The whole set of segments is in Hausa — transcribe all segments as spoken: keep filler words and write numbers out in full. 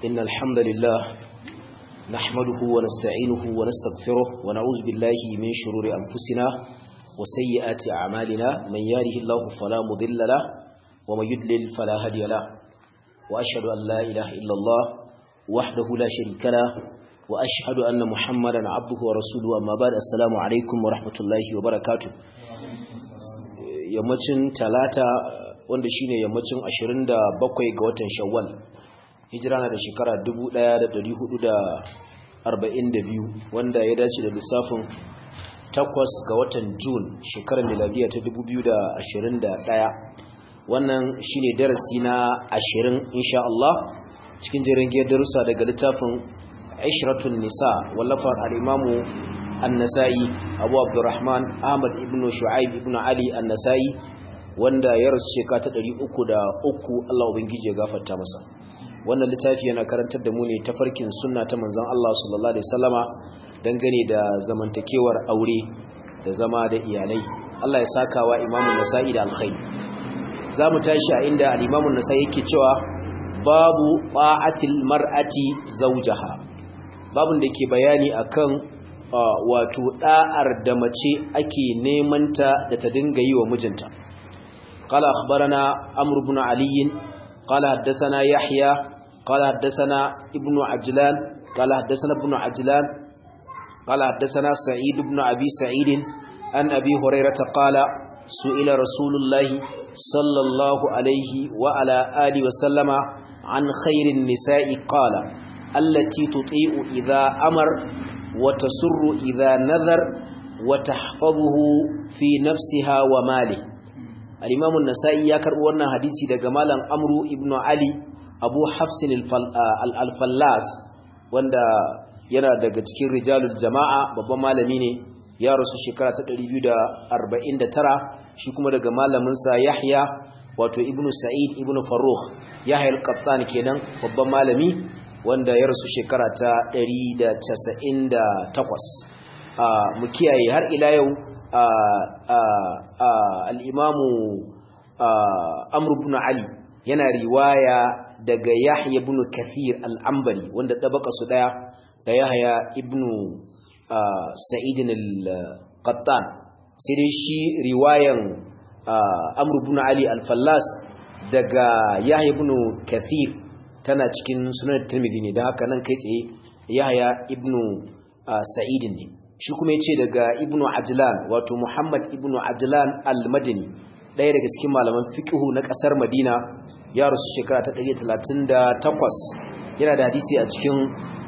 إن الحمد لله نحمده ونستعينه ونستغفره ونعوذ بالله من شرور أنفسنا وسيئات أعمالنا من يهده الله فلا مضل له ومن يضلل فلا هادي له وأشهد أن لا إله إلا الله وحده لا شريك له وأشهد أن محمدا عبده ورسوله أما بعد السلام عليكم ورحمة الله وبركاته yammacin talata wanda shine yammacin ashirin da bakwai ga watan Shawwal hijira na da shekara dubu ɗaya da ɗari hudu da arba'in da biyu wanda ya dace da lissafin takwas ga watan Jun shekarar miladiya ta dubu biyu da ashirin da ɗaya. Wannan shine darasi na ashirin insha Allah cikin jerin giyar darussa daga littafin Ishratun Nisa wallafar al-Imamu An-Nasa'i Abu Abdurrahman Ahmad ibn Shu'aib ibn Ali An-Nasa'i wanda ya rasu shekara ta ɗari uku da uku. Allah ubangiji ya gafarta masa. Wannan littafi yana karantar da mu ne tafarkin sunna ta manzon Allah sallallahu alaihi wasallama dangane da zamantakewar aure da zama da iyalai. Allah ya saka wa Imam An-Nasa'i da alkhairi. Zamu tashi a inda al-Imam An-Nasa'i yake cewa babu ba'atil mar'ati zawjaha. Babun da ke bayani akan Uh, wato da'ar da mace ake neman ta da ta dinga yi wa mijinta. Qala akhbarana Amr ibn Ali qala haddathana Yahya qala haddathana Ibn Ajlan qala haddathana Ibn Ajlan qala haddathana Sa'id ibn Abi Sa'id an Abi Hurairah qala su'ila Rasulullah sallallahu alayhi wa ala alihi wa sallama an khairin nisa'i qala allati tuti'u idha amar وتسر إذا نذر وتحفظه في نفسها وماله. الإمام النسائي يكرر وانا حديثي دا جمالا أمرو ابن علي أبو حفص الفلاس وانا ينا دا جتكين رجال الجماعة بابا مالميني يا رسول شكرا تقريبا دا أربعين دا ترى شكما دا جمالا منسى يحيى واتو ابن سعيد ابن فروخ يحيى القطان كينا بابا مالمي wanda ya rasu shekara ta ɗari da casa'in da takwas. Mu kiyaye har ila yau al'imamu Amr ibn Ali yana riwaya daga Yahya ibn Kathir al'ambari wanda ɗabaka su ɗaya da Yahya ibn Sa'idin al-Qattan. Sai dai shi riwayan Amr ibn Ali al-Fallas daga Yahya ibn Kathir tana cikin sunan Tirmidhi ne da haka nan kai tsaye Yahya ibn Sa'id ne. Shi kuma yace daga Ibn Ajlan wato Muhammad ibn Ajlan al-Madini ɗaya daga cikin malaman fiqhu na ƙasar Madina ya rasu shekara ta ɗari talatin da takwas. Yana da hadisi a cikin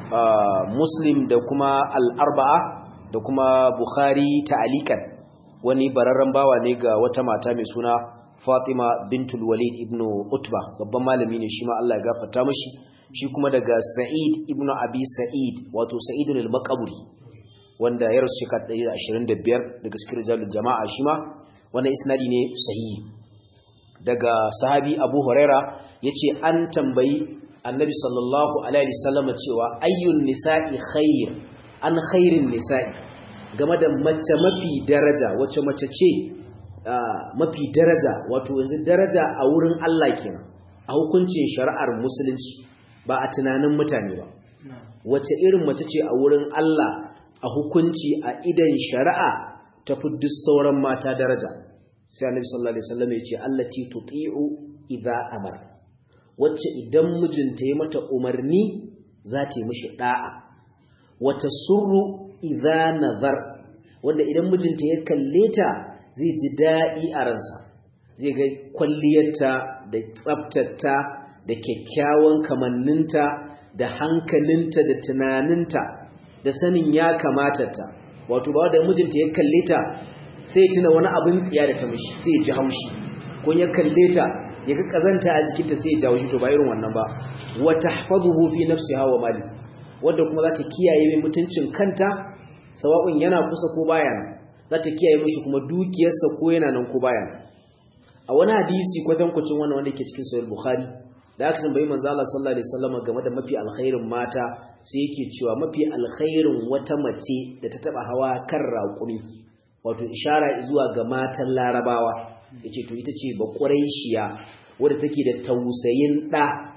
Muslim da kuma al-Arba'a da kuma Bukhari ta'alikan. Wani bararren bawa ne ga wata mata mai suna Fatima bintul Walid ibn Utba babban malami ne shi ma Allah ya gafarta mishi. Shi kuma daga Sa'id ibn Abi Sa'id wato Sa'id al-Maqburi wanda ya rasu shekara ɗari da ashirin da biyar daga cikin rijalul jama'a shi ma wannan isnadi ne sahihi. Daga sahabi Abu Huraira yace an tambayi Annabi sallallahu alaihi wasallam cewa ayyun nisa'i khair an khairin nisa'i game da mace mafi daraja wace mace ce Uh, mafi daraja wato yanzu daraja a wurin Allah kenan a hukuncin shari'ar musulunci ba a tunanin mutane ba. Wace irin mace ce a wurin Allah a hukunci a idan shari'a ta fi duk sauran mata daraja? Sai Annabi sallallahu alaihi wasallam ya ce allati tuti'u idza amar, wacce idan mijinta ya mata umarni za ta yi mishi da'a. Wata surru idza nazar, wanda idan mijinta ya kalle ta zai ji daɗi a ransa, zai ga kwalliyarta da tsaftarta da kyakkyawan kamanninta da hankalinta da tunaninta da sanin ya kamata ta. Wato ba da mijinta ya kalle ta sai ya tuna wani abin tsiya da ta mishi sai ya ji haushi, ko ya kalle ta ya ga kazanta a jikinta sai ya ji haushi. To ba irin wannan ba. Wa tahfazuhu fi nafsiha wa mali, wanda kuma za ta kiyaye mai mutuncin kanta sawa'un yana kusa ko baya nan, za ta kiyaye mishi kuma dukiyarsa ko yana nan ko baya. A wani hadisi kwatankwacin wannan wanda yake cikin sahih Bukhari da aka tambayi manzo Allah sallallahu alaihi wasallam game da mafi alkhairin mata sai yake cewa mafi alkhairin wata mace da ta taba hawa kan raƙumi, wato ishara zuwa ga matan Larabawa, yace to ita ce ba Quraishiya wadda take da tausayin da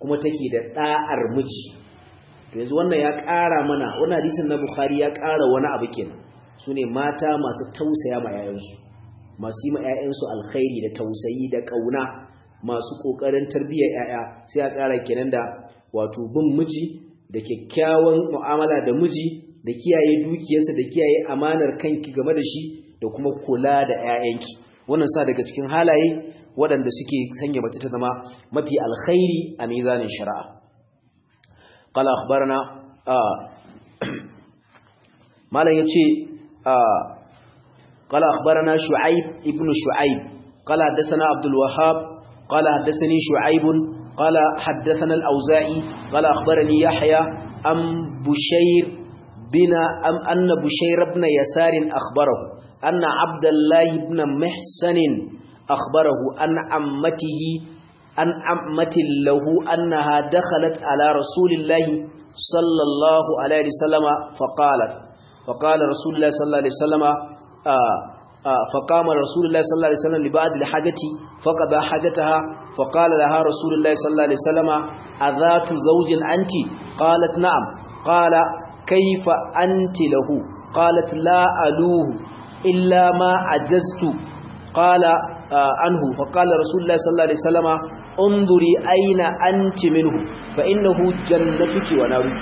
kuma take da da'ar miji to yanzu wannan ya ƙara mana wannan hadisin na Bukhari ya ƙara wani abu kenan sune mata masu tausaya ma yayansu masu yi ma yayansu alkhairi da tausayi da kauna masu kokarin tarbiyyar yaya sai ya ƙara kenan da wato bin miji da kyakkyawan mu'amala da miji da kiyaye dukiyarsa da kiyaye amanar kanki game da shi da kuma kula da ƴaƴanki wannan sa daga cikin halaye waɗanda suke sanya mace ta zama mafi alkhairi a mizanin shari'a qala akhbarana malan yace qala akhbarana shu'aib ibn shu'aib qala hadathana abdul wahhab qala hadathani shu'aib qala hadathana al-auza'i qala akhbarani yahya am bushayr بنا أم أن بشير بن يسار أخبره أن عبد الله بن محسن أخبره أن عمته أن عمة له أنها دخلت على رسول الله صلى الله عليه وسلم فقالت فقال رسول الله صلى الله عليه وسلم آه آه فقام رسول الله صلى الله عليه وسلم لبعض الحاجة فقضى حاجتها فقال لها رسول الله صلى الله عليه وسلم أذات زوج أنت قالت نعم قال كيف أنت له قالت لا ألوه إلا ما عجزت قال آه عنه فقال رسول الله صلى الله عليه وسلم انظري أين أنت منه فإنه جنتك ونارك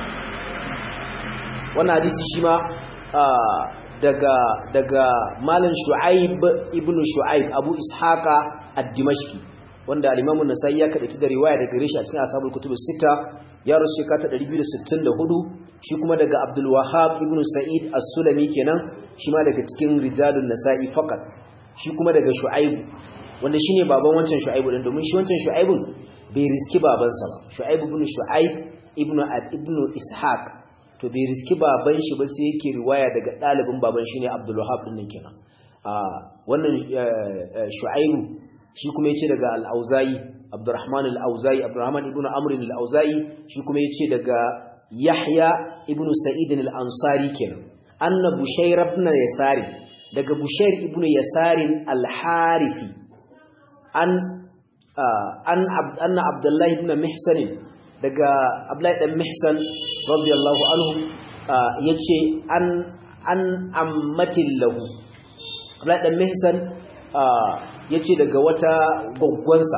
وانا حديث شما آه daga daga malam Shu'aib ibn Shu'aib Abu Ishaqa ad-Dimashqi wanda al-Imam an-Nasa'i ya kadaita da riwaya daga gare shi a cikin Ashabul Kutub as-Sitta ya rasu shekara ta ɗari biyu da sittin da hudu shi kuma daga Abdul Wahhab ibn Sa'id as-Sulami kenan shi ma daga cikin rijalun Nasa'i faqat shi kuma daga Shu'aib wanda shine baban wancan Shu'aib din domin shi wancan Shu'aibun bai riski babansa ba Shu'aib ibn Shu'aib ibn ibn Ishaq to bai riski baban shi ba sai yake riwaya daga dalibin baban shine Abdul Wahhab din kenan a wannan Shu'aib shi kuma yace daga al-Auza'i Abdurrahman al-Auza'i Abdurrahman ibn Amr al-Auza'i shi kuma yace daga Yahya ibn Sa'id al-Ansari kenan anna Bushayr ibn Yasar daga Bushayr ibn Yasar al-Harithi an an anna Abdullah ibn Mihsan daga Abdullah ibn Mihsan radiyallahu anhu yace an an ammatin lahu Abdullah ibn Mihsan yace daga wata gwaggwansa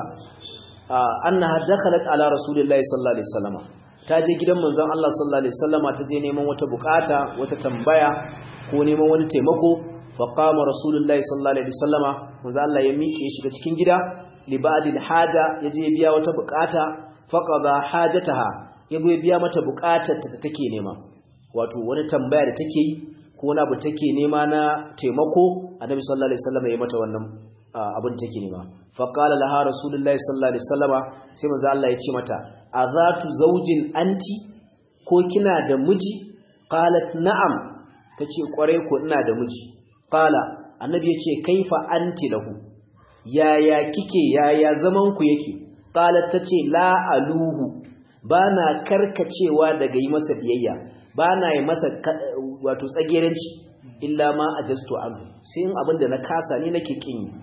annaha dakhalat ala rasulillahi sallallahu alaihi wasallam ta je gidan manzon Allah sallallahu alaihi wasallam ta je neman wata bukata wata tambaya ko neman wani taimako fa qama rasulullahi sallallahu alaihi wasallam manzon Allah ya miƙe shi cikin gida li ba'dil haja yaje biya wata bukata fa qada hajataha yago biya mata bukatar ta take nema wato wani tambaya da take yi ko wani abu take nema na taimako annabi sallallahu alaihi wasallam ya mata wannan abin take nema fa qala laha rasulullahi sallallahu alaihi wasallama sai manzo Allah ya ce mata azatu zawjin anti ko kina da miji qalat na'am tace kware ko ina da miji qala annabi ya ce kaifa anti lahu yaya kike yaya zaman ku yake qalat tace la aluhu bana karkacewa daga yi masa biyayya bana yi masa wato tsageranci illa ma ajastu anhu sai in abinda na kasa ne nake kin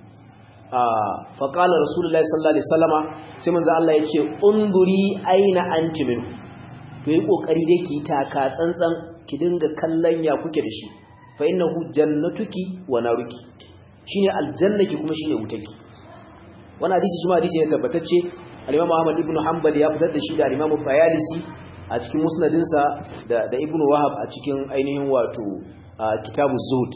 fa qala rasulullahi sallallahu alaihi wasallama sai manzo Allah yace unduri aina anti min to yi kokari dai ki taka tsantsan ki dinga kallon ya kuke da shi fa innahu jannatuki wa naruki shine aljannaki kuma shine wutanki wannan hadisi shi ma hadisi ne tabbatacce al-Imam Ahmad ibn Hanbal ya fitar da shi da al-Imam Bayalisi a cikin musnadinsa da da Ibn Wahab a cikin ainihin wato kitabuz zuhd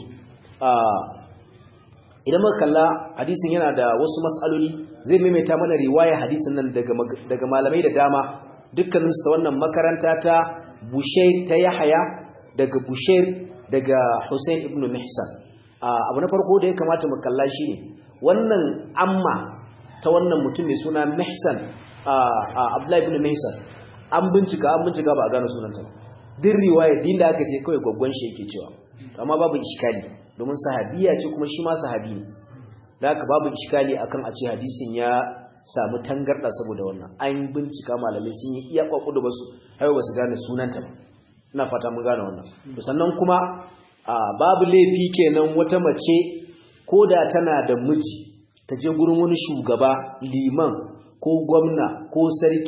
idan muka kalla hadisin yana da wasu mas'aloli zai maimaita mana riwaya hadisin nan daga daga malamai da dama dukkanin su ta wannan makaranta ta Bushayr ta Yahya daga Bushayr daga Hussein ibn Mihsan abu na farko da ya kamata mu kalla shine wannan amma ta wannan mutum mai suna Mihsan Abdullah ibn Mihsan an bincika an bincika ba a gano sunanta din riwaya din da aka je kawai gwaggwan shi yake cewa amma babu iskali domin sahabiya ce kuma shi ma sahabi ne da haka babu iskali akan a ce hadisin ya samu tangarda saboda wannan an bincika malamai sun yi iya kwakudu basu hayo basu gane sunanta ba ina fata mun gane wannan to sannan kuma babu laifi kenan wata mace koda tana da miji ta je gurin wani shugaba liman ko gwamna ko sarki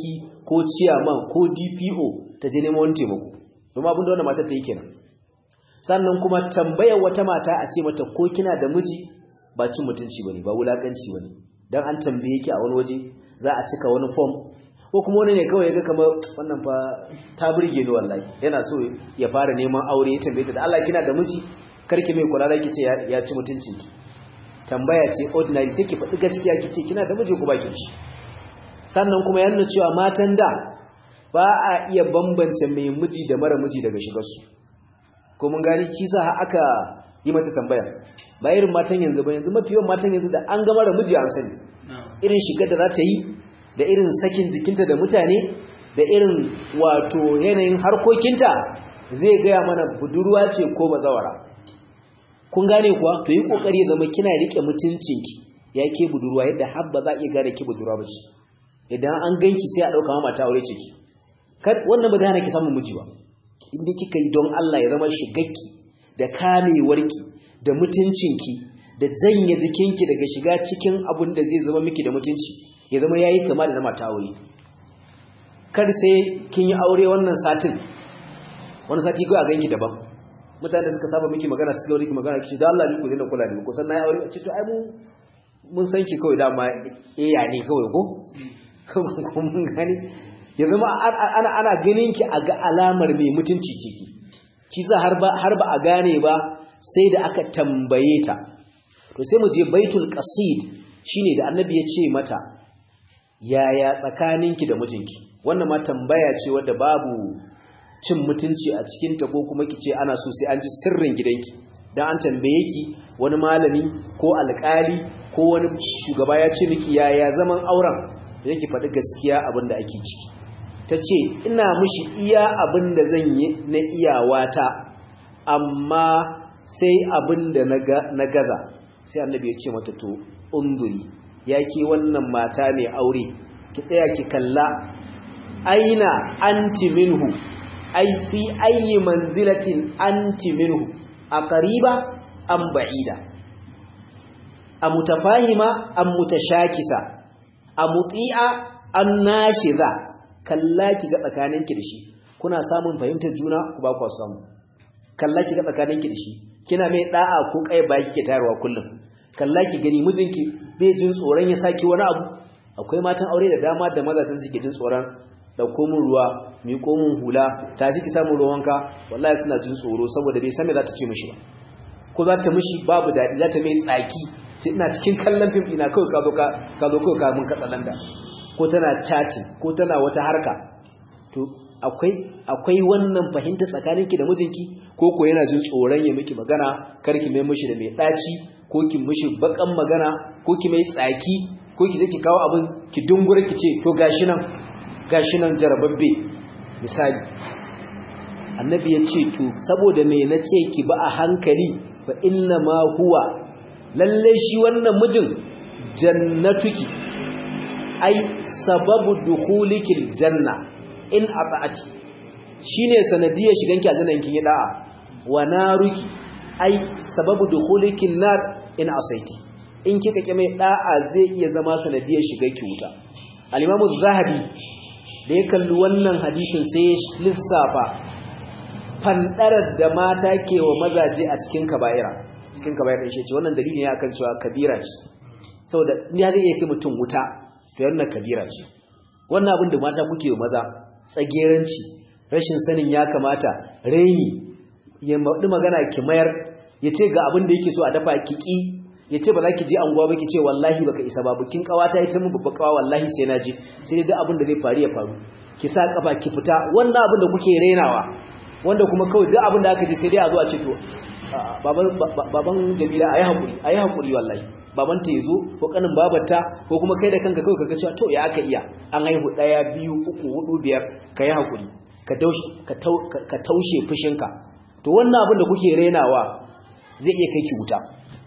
ko chairman ko D P O ta je neman wani taimako kuma abin da wannan mata ta yi kenan sannan kuma tambayar wata mata a ce mata ko kina da miji ba cin mutunci bane ba wulakanci bane dan an tambaye ki a wani waje za a cika wani form ko kuma wani ne kawai yaga kamar wannan fa ta burge ni wallahi yana so ya fara neman aure ya tambaye ta da Allah kina da miji karki mai kula da kice ya ci mutuncin ki tambaya ce ordinary sai ki faɗi gaskiya kice kina da miji ko ba ki ci sannan kuma yana cewa matan da ba a iya bambance mai miji da mara miji daga shigar su ko mun gani kisa aka yi mata tambaya ba irin matan yanzu ba yanzu mafi yawan matan yanzu da an ga mara miji an sani irin shigar da za ta yi da irin sakin jikinta da mutane da irin wato yanayin harkokinta zai gaya mana budurwa ce ko bazawara kun gane kuwa to yi kokari zama kina rike mutuncinki yake budurwa yadda har ba za iya gane ki budurwa ba ce idan an ganki sai a dauka mata aure ce ki kar wannan ba zai hana ki samun miji ba inda kika yi don Allah ya zama shigakki da kamewarki da mutuncinki da janye jikinki daga shiga cikin abun da zai zama miki da mutunci ya zama yayi kama da na mata aure kar sai kin yi aure wannan satin wani sati ko a ganki daban mutane suka saba miki magana suka yi miki magana kici da Allah ni ku dena kula ni ko san nayi aure ce to ai mu mun san ki kawai dama eh ya ne kawai ko ko mun gani ya zama ana ana ganin ki a ga alamar mai mutunci ciki kisa har ba har ba a gane ba sai da aka tambaye ta to sai mu je baitul qasid shine da annabi ya ce mata yaya tsakaninki da mijinki wannan ma tambaya ce wadda babu cin mutunci a cikin ta ko kuma kice ana so sai an ji sirrin gidanki dan an tambaye ki wani malami ko alƙali ko wani shugaba ya ce miki yaya zaman auren yake faɗi gaskiya abinda ake ciki tace ina mishi iya abinda zan yi na iyawata amma sai abinda na gaza sai annabi ya ce mata to unduri yake wannan mata mai aure ki tsaya ki kalla aina anti minhu ai fi ayi manzilatin anti minhu aqriba am ba'ida am mutafahima am mutashakisa am muti'a an nashiza kalla ki ga tsakaninki da shi kuna samun fahimtar juna ku ba ku samu kalla ki ga tsakaninki da shi kina mai da'a ko kai ba kike tayarwa kullum kalla ki gani mijinki bai jin tsoron ya saki wani abu akwai matan aure da dama da mazatan suke jin tsoron dauko mun ruwa miƙo mun hula tashi ki samu ruwanka wallahi suna jin tsoro saboda bai san me za ta ce mishi ba ko za ta mishi babu dadi za ta mai tsaki sai ina cikin kallon fim ina kawai ka zo ka ka zo kawai ka mun katsalanda ko tana chatting ko tana wata harka to akwai akwai wannan fahimta tsakaninki da mijinki ko ko yana jin tsoron ya miki magana karki mai mishi da mai daci ko ki mishi bakan magana ko ki mai tsaki ko ki zaki kawo abin ki dungure ki ce to gashi nan gashi nan jarababbe misali annabi ya ce to saboda me nace ki ba a hankali fa inna ma huwa lalle shi wannan mijin jannatuki ai sababu dukhulikil janna in ata'ati shine sanadiyar shiganki aljanna kin yi da'a wa naruki ai sababu dukhulikin nar in asaiti in kika kike mai da'a zai iya zama sanadiyar shiganki wuta al-imam az-zahabi da ya kalli wannan hadisin sai ya lissafa fandarar da mata ke wa mazaje a cikin kaba'ira cikin kaba'ira shi ce wannan dalili ne akan cewa kabira ce saboda ya zai iya kai mutum wuta to yana kabira ce wannan abin da mata kuke wa maza tsageranci rashin sanin ya kamata raini ya maɗi magana ki mayar ya ce ga abin da yake so a dafa kiki ya ce ba za ki je anguwa ba ki ce wallahi baka isa ba bukin kawata ita mu babba kawa wallahi sai na je sai dai abin da zai faru ya faru ki sa kafa ki fita wannan abin da kuke renawa wanda kuma kawai duk abin da aka ji sai dai a zo a ce to baban baban Jamila ayi hakuri ayi hakuri wallahi baban ta yazo ko kanin babarta ko kuma kai da kanka kawai kaga cewa to ya aka iya an haihu daya biyu uku hudu biyar kai hakuri ka taushe ka taushe fushinka to wannan abin da kuke renawa zai iya kai ki wuta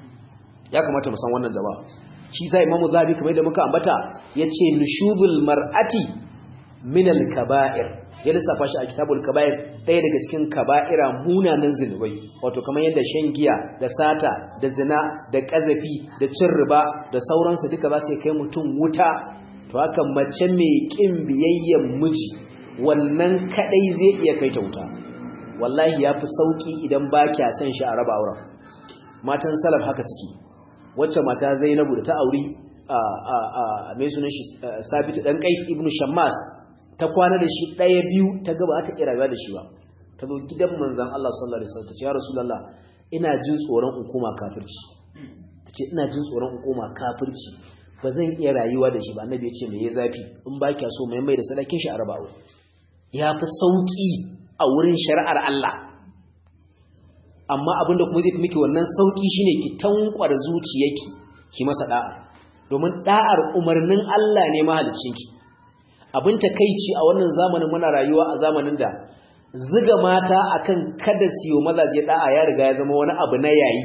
ya kamata mu san wannan jama'a shi sai Imam Zahabi kamar da muka ambata yace nushuzul mar'ati min al-kaba'ir ya lissafa shi a kitabul kaba'ir ɗaya daga cikin kaba'ira munanan zinubai wato kamar yadda shan giya da sata da zina da kazafi da cin riba da sauransu duka ba sai kai mutum wuta to haka mace mai kin biyayyen miji wannan kadai zai iya kai ta wuta wallahi yafi sauki idan ba kya san shi a raba auren matan salaf haka suke wacce mata Zainabu da ta auri a a a mai sunan shi Sabit dan Qais ibn Shammas ta kwana da shi daya biyu ta gaba ta kira da shi ba ta zo gidan manzon Allah sallallahu alaihi wasallam ya rasulullah ina jin tsoron hukuma kafirci tace ina jin tsoron hukuma kafirci ba zan iya rayuwa da shi ba annabi ya ce me ya zafi in ba kya so mai mai da sadakin shi a raba aure yafi sauki a wurin shari'ar Allah amma abinda kuma zai fi miki wannan sauki shine ki tankwar zuciyarki ki masa da'a domin da'ar umarnin Allah ne mahaliccinki abin takeici a wannan zamanin muna rayuwa a zamanin da ziga mata akan kada su yi mazaje da'a ya riga ya zama wani abu na yayi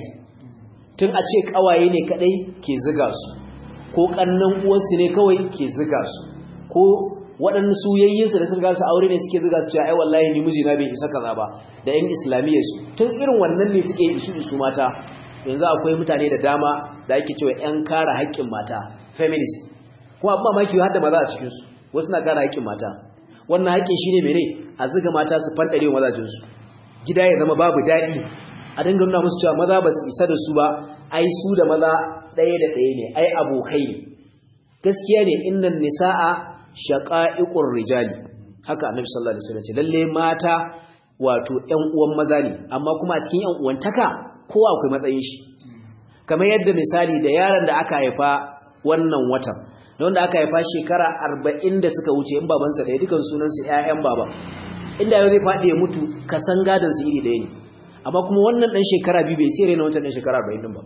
tun a ce kawaye ne kadai ke ziga su ko kannan uwansu ne kawai ke ziga su ko waɗansu yayyinsu da sun gasa aure ne suke ziga su cewa ai wallahi ni mijina bai isa kaza ba da ƴan islamiyya su tun irin wannan ne suke isu isu mata yanzu akwai mutane da dama da ake cewa ƴan kare haƙƙin mata feminist kuma abba maki har da maza a cikin su wasu na kare haƙƙin mata wannan haƙƙin shine mene a ziga mata su fandare mazajin su gida ya zama babu daɗi a dinga nuna musu cewa maza ba su isa da su ba ai su da maza ɗaya da ɗaya ne ai abokai ne gaskiya ne innan nisaa shaqa'iqur rijali haka annabi sallallahu alaihi wasallam ce lalle mata wato ƴan uwan maza ne amma kuma a cikin ƴan uwantaka kowa akwai matsayin shi kamar yadda misali da yaron da aka haifa wannan watan da wanda aka haifa shekara arba'in da suka wuce in babansa da dukan sunan su ƴaƴan baba inda yau zai fadi ya mutu ka san gadan su iri ɗaya ne amma kuma wannan dan shekara biyu bai sai rena wancan dan shekara arba'in din ba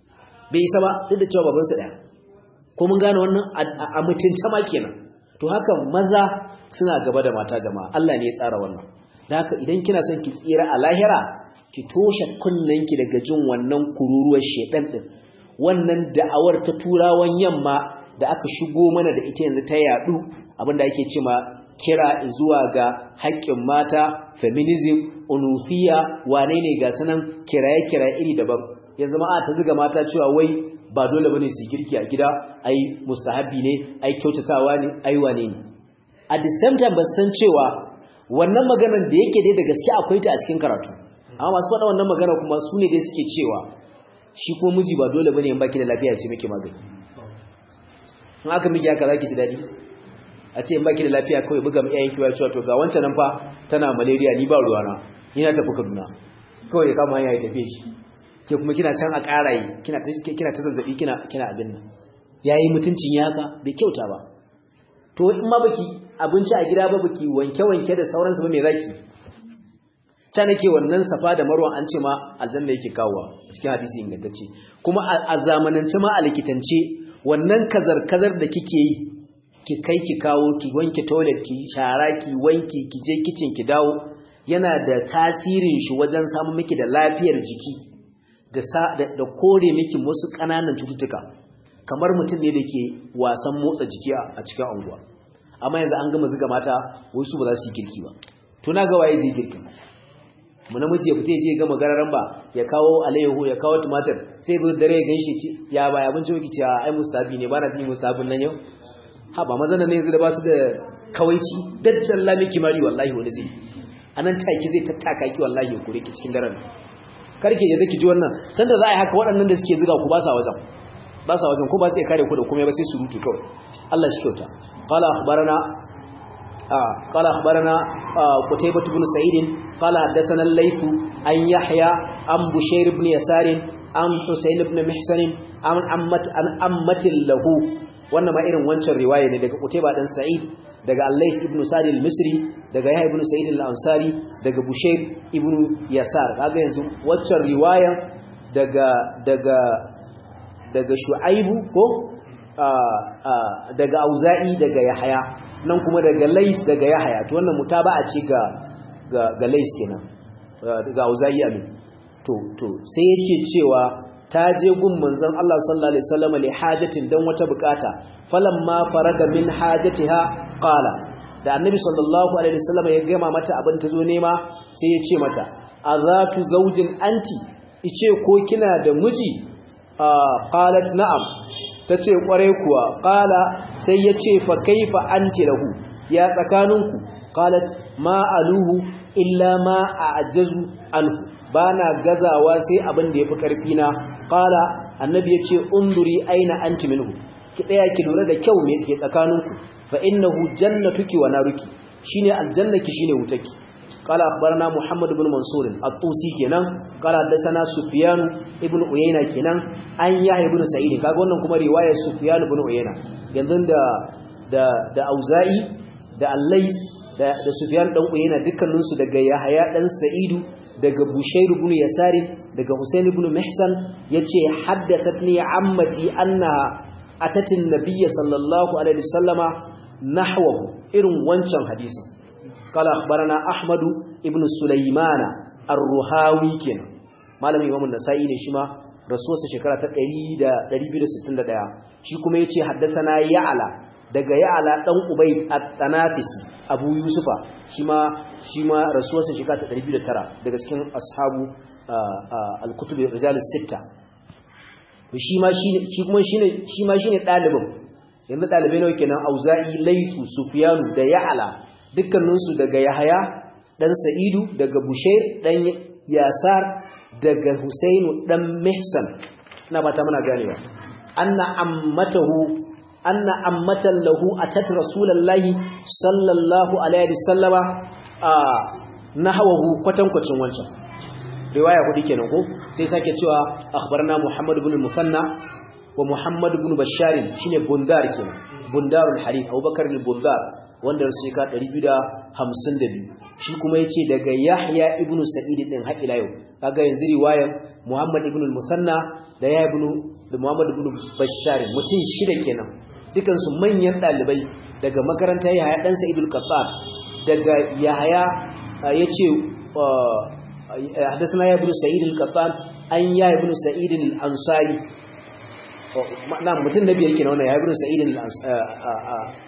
bai isa ba duk da cewa babansa ɗaya ko mun gane wannan a mutunta ma kenan to haka maza suna gaba da mata jama'a Allah ne ya tsara wannan da haka idan kina son ki tsira a lahira ki toshe kunnanki daga jin wannan kururuwar shedan din wannan da'awar ta turawan yamma da aka shigo mana da ita yanzu ta yadu abinda ake cewa kira zuwa ga haƙƙin mata feminism unufiya wane ne ga sanan kiraye kiraye iri daban yanzu ma ta zuga mata cewa wai ba dole bane su girki a gida ai mustahabi ne ai kyautatawa ne ai wane ne at the same time ba san cewa wannan maganar da yake dai da gaske akwai ta a cikin karatu amma masu faɗa wannan magana kuma su ne dai suke cewa shi ko miji ba dole bane in baki da lafiya sai miki magani in aka miki haka zaki ji dadi a ce in baki da lafiya kawai buga mu iyayen kiwa cewa to ga wancan nan fa tana malaria ni ba ruwana ina tafi Kaduna kawai ya kama hanya ya tafi shi ke kuma kina can a ƙarayi kina ta kina ta zazzabi kina kina abin nan yayi mutuncin ya haka bai kyauta ba to in ma baki abinci a gida ba baki wanke wanke da sauransu ba me zaki ta nake wannan safa da marwa an ce ma aljanna yake kawowa cikin hadisi ingantacce kuma a zamanance ma a likitance wannan kazar kazar da kike yi ki kai ki kawo ki wanke toilet ki shara ki wanki ki je kitchen ki dawo yana da tasirin shi wajen samun miki da lafiyar jiki da da kore miki wasu kananan cututtuka kamar mutum ne da ke wasan motsa jiki a cikin anguwa amma yanzu an gama zuga mata wasu ba za su yi girki ba to na ga waye zai girki mu namiji ya fita je gama gararan ba ya kawo alayyahu ya kawo tumatir sai zo dare ya ganshi ci ya ba abinci miki ci ai mustabi ne ba na ji mustabin nan yau ha ba mazan ne yanzu da ba su da kawaici daddalla miki mari wallahi wani zai anan take zai tattaka ki wallahi ku riki cikin daren karke je zaki ji wannan sanda za a yi haka waɗannan da suke zuga ku ba sa wajen ba sa wajen ko ba sai kare ku da komai ba sai surutu kawai Allah shi kyauta qala akhbarana قال أخبرنا قتيبة بن سعيد قال حدثنا الليث عن يحيى عن بشير بن يسار عن حسين بن محسن عن أمة عن أمة له وانما إيرن وانشر رواية daga قتيبة بن سعيد daga الليث ابن سعد المصري daga يحيى بن سعيد الأنصاري daga بشير ابن يسار kaga yanzu waccan riwaya daga daga daga Shu'aibu ko daga Auza'i daga Yahya nan kuma daga Lais daga Yahya to wannan mutaba'a ce ga ga, ga Lais kenan daga Auza'i amin to to sai yake cewa ta je gun manzon Allah sallallahu alaihi wasallam li hajatin dan wata bukata falamma faraga min hajatiha qala da annabi sallallahu alaihi wasallam ya gama mata abin ta zo nema sai ya ce mata azatu zawjin anti ice ko kina da miji qalat na'am tace kware kuwa qala sai yace fa kaifa anti lahu ya tsakaninku qalat ma aluhu illa ma a'jazu anhu bana gazawa sai abin da yafi karfi na qala annabi yace unduri aina anti minhu ki daya ki lura da kyau me yake tsakaninku fa innahu jannatuki wa naruki shine aljannaki shine wutaki qala akhbarana muhammad ibn mansur at-tusi kenan qala hadathana sufyan ibn uyayna kenan an yahya ibn sa'id kaga wannan kuma riwayar sufyan ibn uyayna yanzu da da da auza'i da al-lays da da sufyan dan uyayna dukkanin su daga yahya dan sa'idu daga bushayr ibn yasar daga husayn ibn mihsan yace haddathatni ammati anna atatin nabiyyi sallallahu alaihi wasallama nahwahu irin wancan hadisin قال أخبرنا أحمد ابن سليمان الرهاوي كنا malamin Imam an-Nasa'i ne shi ma rasuwarsa shekara ta ɗari biyu da sittin da ɗaya shi kuma yace haddathana Ya'la daga Ya'la dan Ubayd at-Tanafisi Abu Yusufa shi ma shi ma rasuwarsa shekara ta ɗari biyu da tara daga cikin ashabu al-kutub rijal as-sitta shi ma shi shi kuma shine shi ma shine dalibin yanzu dalibai nawa kenan Auza'i Laysu Sufyanu da Ya'la dukkaninsu daga Yahaya dan Sa'idu daga Bushair dan Yasar daga Husainu dan Mihsan ina ba ta muna ganewa anna ammatahu anna ammatan lahu atat rasulullahi sallallahu alaihi wasallama nahwahu kwatankwacin wancan riwaya kudi kenan ko sai sake cewa akhbarana Muhammad ibn al-Musanna wa Muhammad ibn Bashar shine Bundar kenan Bundarul Harith Abubakar al-Bundar wanda rasu ka ɗari biyu da hamsin da biyu shi kuma yace daga Yahya ibn Sa'id din har ila yau kaga yanzu riwayar Muhammad ibn al-Musanna da Yahya ibn da Muhammad ibn Bashar mutum shida kenan dukan su manyan dalibai daga makarantar Yahya dan Sa'id al-Qattan daga Yahya yace hadathana Yahya ibn Sa'id al-Qattan an Yahya ibn Sa'id al-Ansari na mutum nabi yake na wannan Yahya ibn Sa'id al-Ansari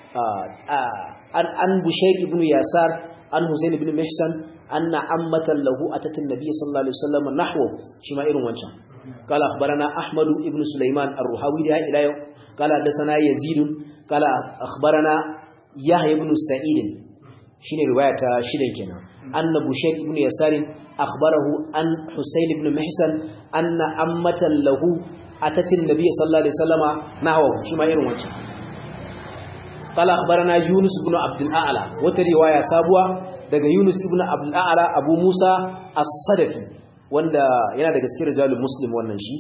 an Bushayr ibn Yasar an Husayn ibn Mihsan anna ammatan lahu atat an-nabiy sallallahu alaihi wasallam nahwa shi ma irin wancan qala akhbarana Ahmad ibn Sulaiman ar-Ruhawi da ila yau qala hadathana Yazid qala akhbarana Yahya ibn Sa'id shine riwaya ta shidan kenan anna Bushayr ibn Yasar akhbarahu an Husayn ibn Mihsan anna ammatan lahu atat an-nabiy sallallahu alaihi wasallam nahwa shi ma irin wancan قال أخبرنا يونس بن عبد الأعلى وترواية سابوة daga Yunus ibn Abdul A'la Abu Musa As-Sadafi wanda yana daga cikin rijalul Muslim wannan shi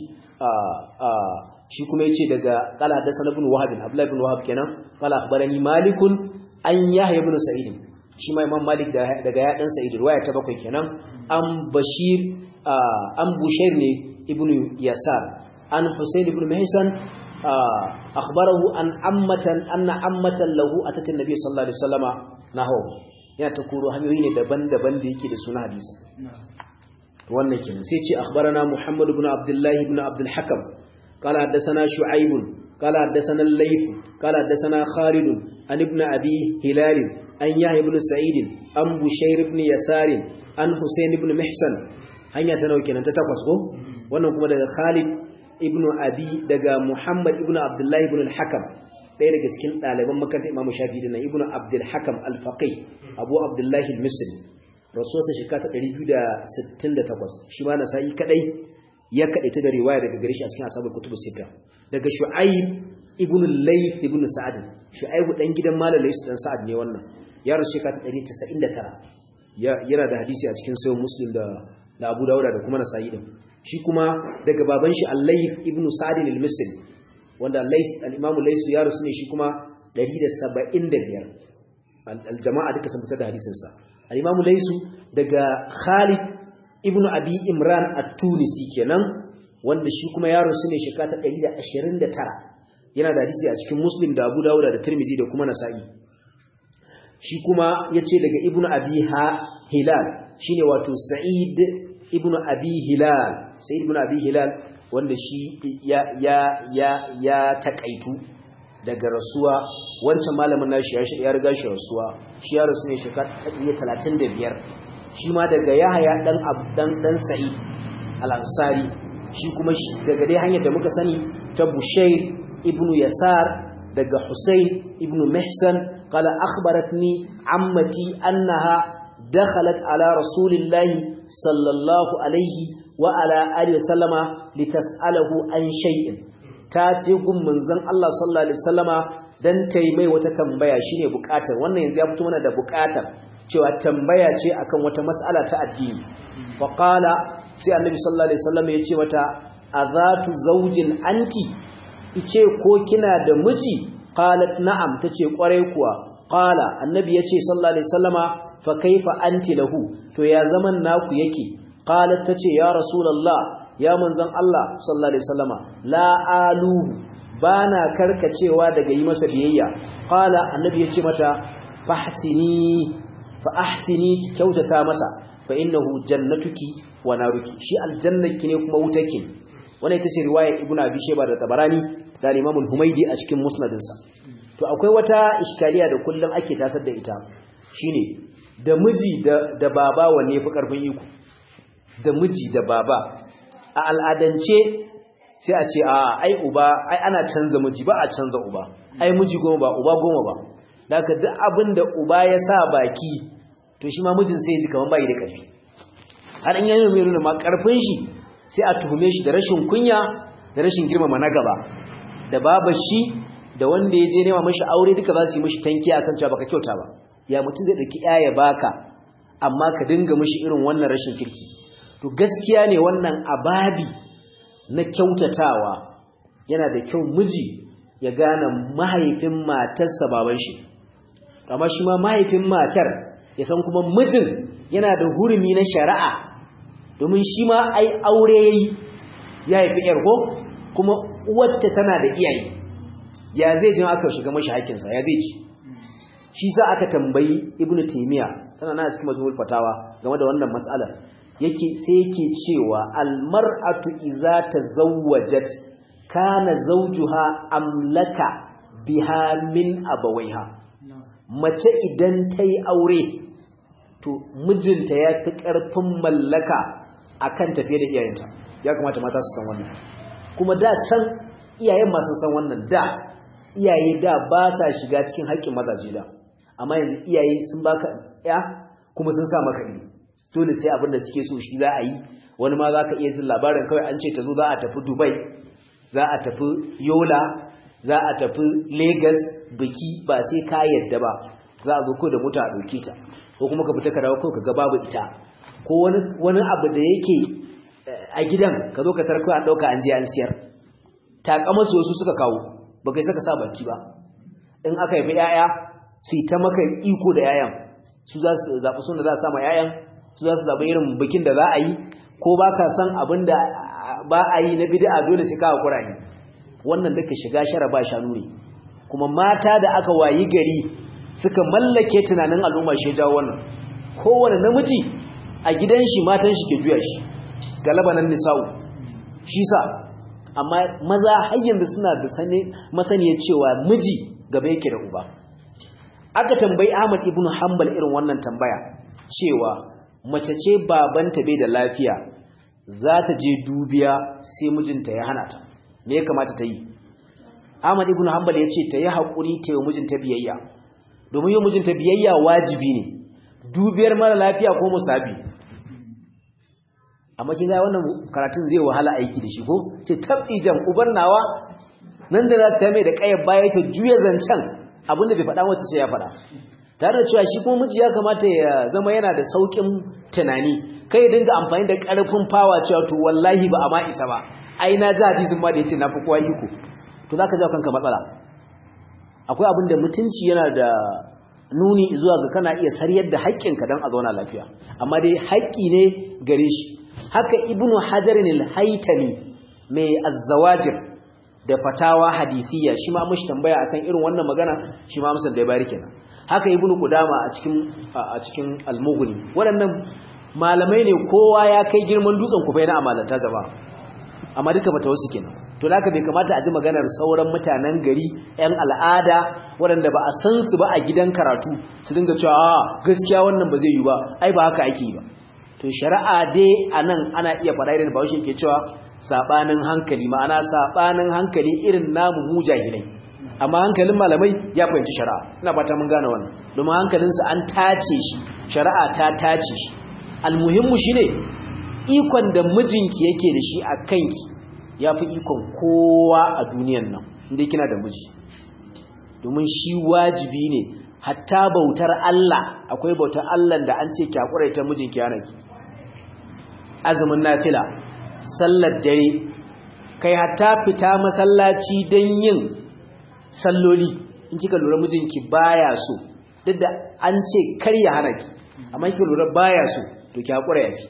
shi kuma yace daga qala hadathana ibn Wahab Abdullah ibn Wahab kenan qala akhbarani Malik an Yahya ibn Sa'id shi ma Imam Malik daga ya dan Sa'id riwaya ta bakwai kenan an Bashir an Bushair ne ibn Yasar an Husayn ibn Mihsan akhbarahu an ammatan anna ammatan lahu atat an-nabiy sallallahu alaihi wasallama nahu yana ta koro hanyoyi ne daban-daban da yake da suna hadisi wannan kenan sai ce akhbarana Muhammad ibn Abdullah ibn Abdul Hakam qala hadathana Shu'aib qala hadathana al-Layth qala hadathana Khalid an ibn Abi Hilal an Yahya ibn Sa'id an Bushayr ibn Yasar an Husayn ibn Mihsan hanya ta nawa kenan ta takwas ko wannan kuma daga Khalid ibnu abi daga Muhammad ibnu Abdullah ibn al-Hakam ɗaya daga cikin ɗaliban makarantar Imam Shafi'i dinnan ibnu Abdul Hakam al-Faqih Abu Abdullah al-Misri rasuwarsa shekara ta ɗari biyu da sittin da takwas shi ma Nasa'i kadai ya kadaita da riwaya daga gare shi a cikin ashabul kutubus sita daga Shu'aib ibn al-Layth ibn Sa'd Shu'aib dan gidan Malam Layth dan Sa'd ne wannan ya rasu shekara ta ɗari casa'in da tara yana da hadisi a cikin Sahih Muslim da da Abu Dawud da kuma Nasa'i din shi kuma daga baban shi Al-Layth ibn Sa'd al-Misri wanda Layth al-Imam Layth ya rasu ne shi kuma ɗari da saba'in da biyar al-jama'a duka sun fitar da hadisin sa al-Imam Layth daga Khalid ibn Abi Imran at-Tunisi kenan wanda shi kuma ya rasu ne shekara ta ɗari da ashirin da tara yana da hadisi a cikin Muslim da Abu Dawud da Tirmidhi da kuma Nasa'i shi kuma yace daga Ibn Abi Hilal shine wato Sa'id ibn Abi Hilal Sa'id ibn Abi Hilal wanda shi ya ya ya ya takaitu daga rasuwa wancan malamin nashi ya riga shi rasuwa shi ya rasu ne shekara talatin da biyar shi ma daga Yahya dan dan dan Sa'id al-Ansari shi kuma daga dai hanyar da muka sani ta Bushayr ibn Yasar daga Husayn ibn Mihsan qala akhbaratni ammati annaha dakhalat ala rasulillahi sallallahu alaihi wa ala alihi wasallama litas'alahu an shay'in ta je gun manzon Allah sallallahu alaihi wasallama dan tayi mai wata tambaya shine bukatar wannan yanzu ya fito mana da bukatar cewa tambaya ce akan wata mas'ala ta addini fa qala sai annabi sallallahu alaihi wasallam ya ce mata azatu zawjin anti ice ko kina da miji qalat na'am tace kwarai kuwa qala annabi yace sallallahu alaihi wasallama fa kaifa anti lahu to ya zaman naku yake qalat tace ya rasulullah ya manzon Allah sallallahu alaihi wasallama la aluhu bana karkacewa daga yi masa biyayya qala annabi yace mata fahsini fa ahsini kyautata masa fa innahu jannatuki wa naruki shi aljannaki ne kuma wutake wannan ita ce riwayar ibnu abi shayba da tabarani da imam al-humaydi a cikin musnadinsa to akwai wata iskaliya da kullum ake tasar da ita shine da miji da da baba wanne fi karfin iko da miji da baba a al'adance sai a ce a ai uba ai ana canza miji ba a canza uba ai miji goma ba uba goma ba daga duk abin da uba ya sa baki to shi ma mijin sai ji kaman bai da karfi har in yayin mai nuna ma karfin shi sai a tuhume shi da rashin kunya da rashin girmama na gaba da babar shi da wanda ya je nema mishi aure duka za su yi mishi tankiya akan cewa baka kyauta ba ya mutum zai dauki ya baka amma ka dinga mishi irin wannan rashin kirki to gaskiya ne wannan ababi na kyautatawa yana da kyau miji ya gane mahaifin matarsa baban shi amma shi ma mahaifin matar ya san kuma mijin yana da hurumi na shari'a domin shi ma ai aure yayi ya haifi yar ko kuma uwarta tana da iyaye ya zai jin aka shiga mashi haƙinsa ya zai ci shi sa aka tambayi ibnu taymiya sana na cikin majmu'ul fatawa game da wannan mas'alar yake sai yake cewa almar'atu idza tazawwajat kana zawjuha amlaka biha min abawaiha mace idan tayi aure to mijinta ya fi karfin mallaka akan tafiye da iyayenta ya kamata mata su san wannan kuma da can iyayen ma sun san wannan da iyaye da ba sa shiga cikin haƙƙin mazaje da amma yanzu iyaye sun baka ya kuma sun sa maka ne dole sai abin da suke so shi za a yi wani ma za ka iya jin labarin kawai an ce ta zo za a tafi Dubai za a tafi Yola za a tafi Lagos biki ba sai ka yadda ba za a zo ko da mota a ɗauke ta ko kuma ka fita ka dawo ko ka ga babu ita ko wani wani abu da yake a gidan ka zo ka tarko an ɗauka an je an siyar takamasu wasu suka kawo ba kai saka sa baki ba in aka haifi 'ya'ya su ta maka iko da 'ya'yan su za su zaɓi suna za su sama 'ya'yan su za su zaɓi irin bikin da za a yi ko ba ka san abin da ba a yi na bid'a dole sai ka hakura ne wannan duka shiga shara ba shanu ne kuma mata da aka wayi gari suka mallake tunanin al'umma shi jawo wannan kowane namiji a gidan shi matan shi ke juya shi galabanan nisa'u shi sa amma maza har yanzu suna da sane masaniya cewa miji gaba yake da uba aka tambayi Ahmad ibn Hanbal irin wannan tambaya cewa mace ce babanta bai da lafiya za ta je dubiya sai mijinta ya hana ta me ya kamata ta yi Ahmad ibn Hanbal ya ce ta yi haƙuri ta yi mijinta biyayya domin yi mijinta biyayya wajibi ne dubiyar mara lafiya ko musabi amma kin ga wannan karatun zai wahala aiki da shi ko ce tabbijan uban nawa nan da za ta mai da kayar baya ta juya zancen abinda bai faɗa wata ce ya faɗa tare da cewa shi kuma miji ya kamata ya zama yana da saukin tunani kai dinga amfani da ƙarfin fawa cewa to wallahi ba a ma isa ba ai na ji hadisin ma da yace na fi kowa iko to zaka jawo kanka matsala akwai abin da mutunci yana da nuni zuwa ga kana iya sariyar da haƙƙinka don a zauna lafiya amma dai haƙƙi ne gare shi haka ibnu hajarin al-haytami mai az-zawajir da fatawa hadisiya shi ma mushi tambaya akan irin wannan magana shi ma musan da ya bari kenan haka ibnu qudama a cikin a cikin al-mughni waɗannan malamai ne kowa ya kai girman dutsen kufai na amalanta gaba amma duka bata wasu kenan to laka bai kamata a ji maganar sauran mutanen gari ƴan al'ada waɗanda ba a san su ba a gidan karatu su dinga cewa gaskiya wannan ba zai yi ba ai ba haka ake yi ba to to shari'a dai anan ana iya faɗa irin Bahaushe ke cewa sabanin hankali ma'ana sabanin hankali irin namu mu jahilai amma hankalin malamai ya fahimci shari'a ina fata mun gane wannan domin hankalinsu an tace shi shari'a ta tace shi almuhimmu shine ikon da mijinki yake da shi a kanki yafi ikon kowa a duniyar nan inda kina da miji domin shi wajibi ne hatta bautar Allah akwai bautar Allah da an ce ki hakura ita mijinki yana ki azumin nafila sallar dare kai hatta fita masallaci dan yin salloli in kika lura mijinki baya so duk da an ce kar ya hana ki amma kika lura baya so to ki hakura yafi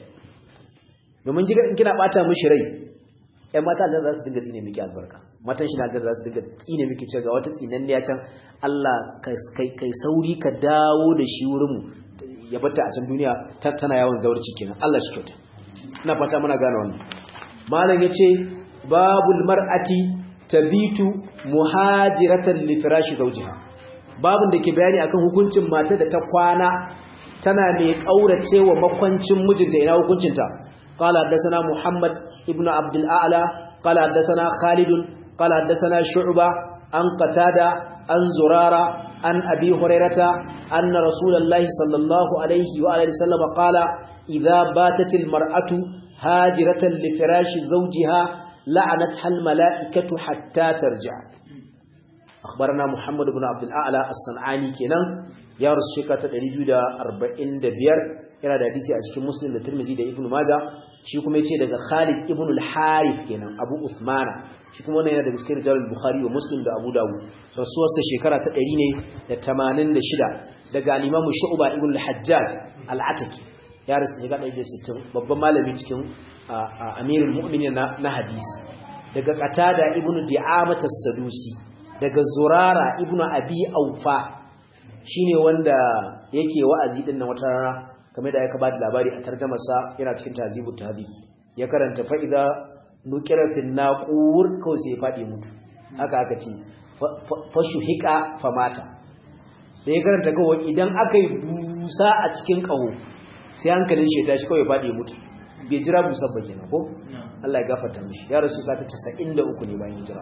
domin kina bata mishi rai ƴan mata da za su dinga tsine miki albarka matan shi na da za su dinga tsine miki cewa wata tsinanniya can Allah kai kai sauri ka dawo da shi wurin mu ya bata a can duniya tana yawan zaurci kenan Allah shi kyauta ina fata muna gane wannan malam yace babul mar'ati tabitu muhajiratan li firashi zawjiha babun da ke bayani akan hukuncin mata da ta kwana tana mai kauracewa makwancin mijinta ina hukuncinta qala hadathana muhammad ibnu abdul a'la qala hadathana khalid qala hadathana shu'ba an qatada an zurara an abi hurairata anna rasulullahi sallallahu alaihi wa alihi wasallam qala idha batatil mar'atu hajiratan li firashi zawjiha لعنتها الملائكة حتى ترجع أخبرنا محمد بن عبد الأعلى الصنعاني كنا يارس شكاة الريبيو دا أربعين دا بير إلى دا ديسي أشكي مسلم دا ترمزي دا ابن ماجا شكو ميتي دا خالد ابن الحارث كنا أبو أثمان شكو مانا دا بسكي رجال البخاري ومسلم دا أبو داود رسوة شكرة تقريني دا تمانين دا شدا دا قال إمام الشعبة ابن الحجاج العتكي يارس شكاة دا ستين بابا مالبي تكين amirul mu'minin na hadisi daga qatada ibnu di'amat as-sadusi daga zurara ibnu abi aufa shine wanda yake wa'azi din nan wata rana kamar da aka bada labari a tarjumar sa yana cikin tahzibut tahdhib ya karanta fa idza nukira fil naqur ko sai ya fadi mutu haka aka ce fa shuhika fa mata da ya karanta kawai idan aka yi busa a cikin kaho sai hankalin shi ya tashi kawai ya fadi mutu bai jira busar ba kenan ko Allah ya gafarta mishi ya rasu ta casa'in da uku ne bayan hijira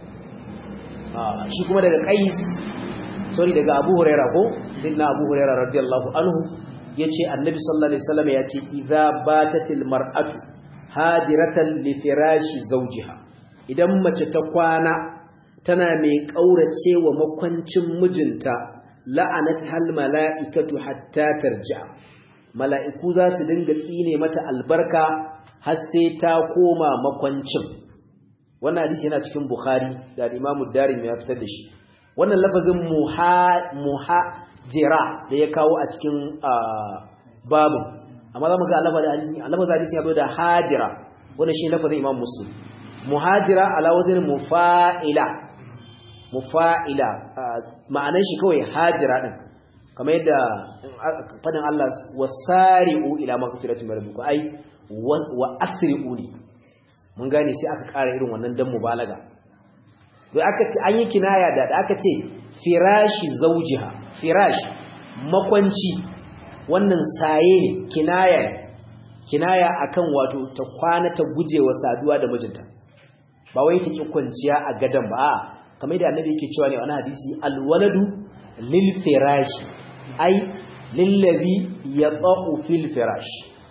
ah shi kuma daga Qais sorry daga Abu Hurairah ko sayyidina Abu Hurairah radiyallahu anhu yace annabi sallallahu alaihi wasallam yace idza batatil mar'atu hajiratan li firashi zawjiha idan mace ta kwana tana mai kauracewa makwancin mijinta la'anat hal mala'ikatu hatta tarji'a mala'iku za su dinga tsine mata albarka har sai ta koma makwancin wannan hadisi yana cikin Bukhari da Imam Darimi ya fitar da shi wannan lafazin muha muhajira da ya kawo a cikin babu amma zamu ga lafazin hadisi lafazin hadisi ya zo da hajira wannan shi lafazin Imam Muslim muhajira ala wazn mufa'ila mufa'ila ma'anar shi kawai hajira din kamar yadda fadin Allah wasari'u ila magfiratin min rabbikum ai wa asri'u ne mun gane sai aka ƙara irin wannan dan mubalaga to aka ce an yi kinaya da aka ce firashi zawjiha firash makwanci wannan saye ne kinaya kinaya akan wato ta kwana ta gujewa saduwa da mijinta ba wai ta ki kwanciya a gadan ba kamar yadda annabi yake cewa ne wannan hadisi alwaladu lil firashi ai lillazi yata'u fil firash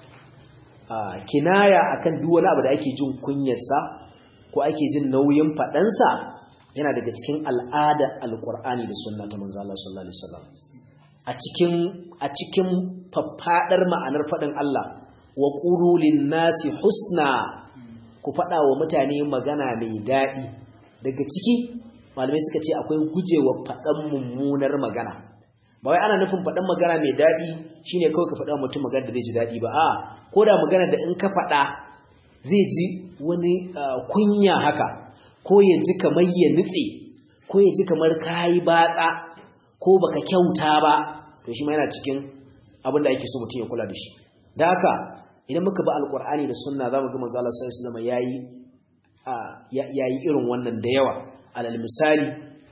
ah kinaya akan duk wani abu da ake jin kunyarsa ko ake jin nauyin fadan sa yana daga cikin al'ada alqur'ani da sunna ta manzo Allah sallallahu alaihi wasallam a cikin a cikin faffadar ma'anar fadin Allah wa qulu lin nasi husna ku fada wa mutane magana mai dadi daga ciki malamai suka ce akwai gujewa fadan mummunar magana ba wai ana nufin faɗan magana mai daɗi shine kawai ka faɗa mutum magana da zai ji daɗi ba a ko da magana da in ka faɗa zai ji wani kunya haka ko ya ji kamar ya nutse ko ya ji kamar kayi batsa ko baka kyauta ba to shi ma yana cikin abin da ake so mutum ya kula da shi da haka idan muka ba alqur'ani da sunna zamu ga manzo Allah sallallahu alaihi wasallam yayi yayi irin wannan da yawa alal misali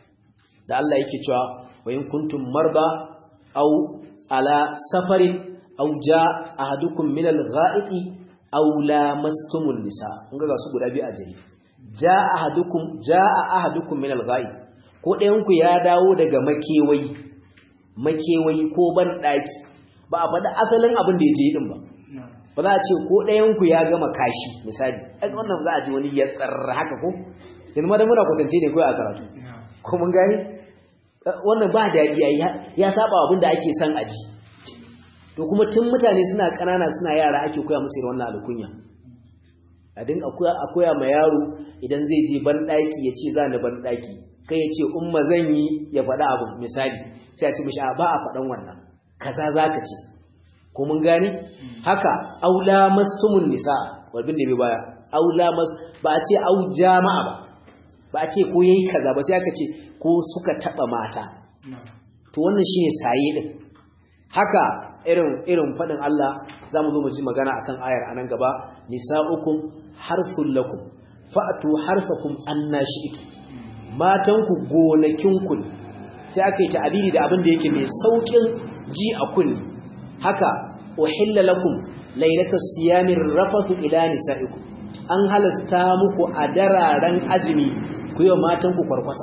da Allah yake cewa وإن كنتم مرضى أو على سفر aw ja ahadukum min al-gha'iti aw lamastumun nisa kun ga su guda biyu a jere ja ahadukum jaa ahadukum min al-gha'it ko ɗayan ku ya dawo daga makewayi makewayi ko ban daki ba a faɗa asalin abin da ya je din ba ba za a ce ko ɗayan ku ya gama kashi misali ai wannan za a ji wani ya tsarra haka ko yanzu ma da muna kwatance ne kai a karatu ko mun gani wannan ba da ya saba abin da ake son aji to kuma tun mutane suna kanana suna yara ake koya musu wannan alkunya a dinga akoya ma yaro idan zai je ban daki ya ce za ni ban daki kai ya ce umma zan yi ya faɗa abu misali sai a ce mishi ba a faɗan wannan kaza zaka ce ko mun gane haka aula masumun nisa warbin da bai baya aula mas ba a ce au jama'a ba ba a ce ko yayi kaza ba sai aka ce ko suka taba mata to wannan shine saye din haka irin irin fadin Allah zamu zo mu ji magana akan ayar anan gaba nisaukum harful lakum fa'tu harfakum annashi'tu matanku gonakinku sai aka yi ta'abiri da abin da yake mai saukin ji a kunni haka uhilla lakum lailatas siyamir rafathu ila nisaikum an halasta muku a dararen azumi ku yi matanku kwarkwasa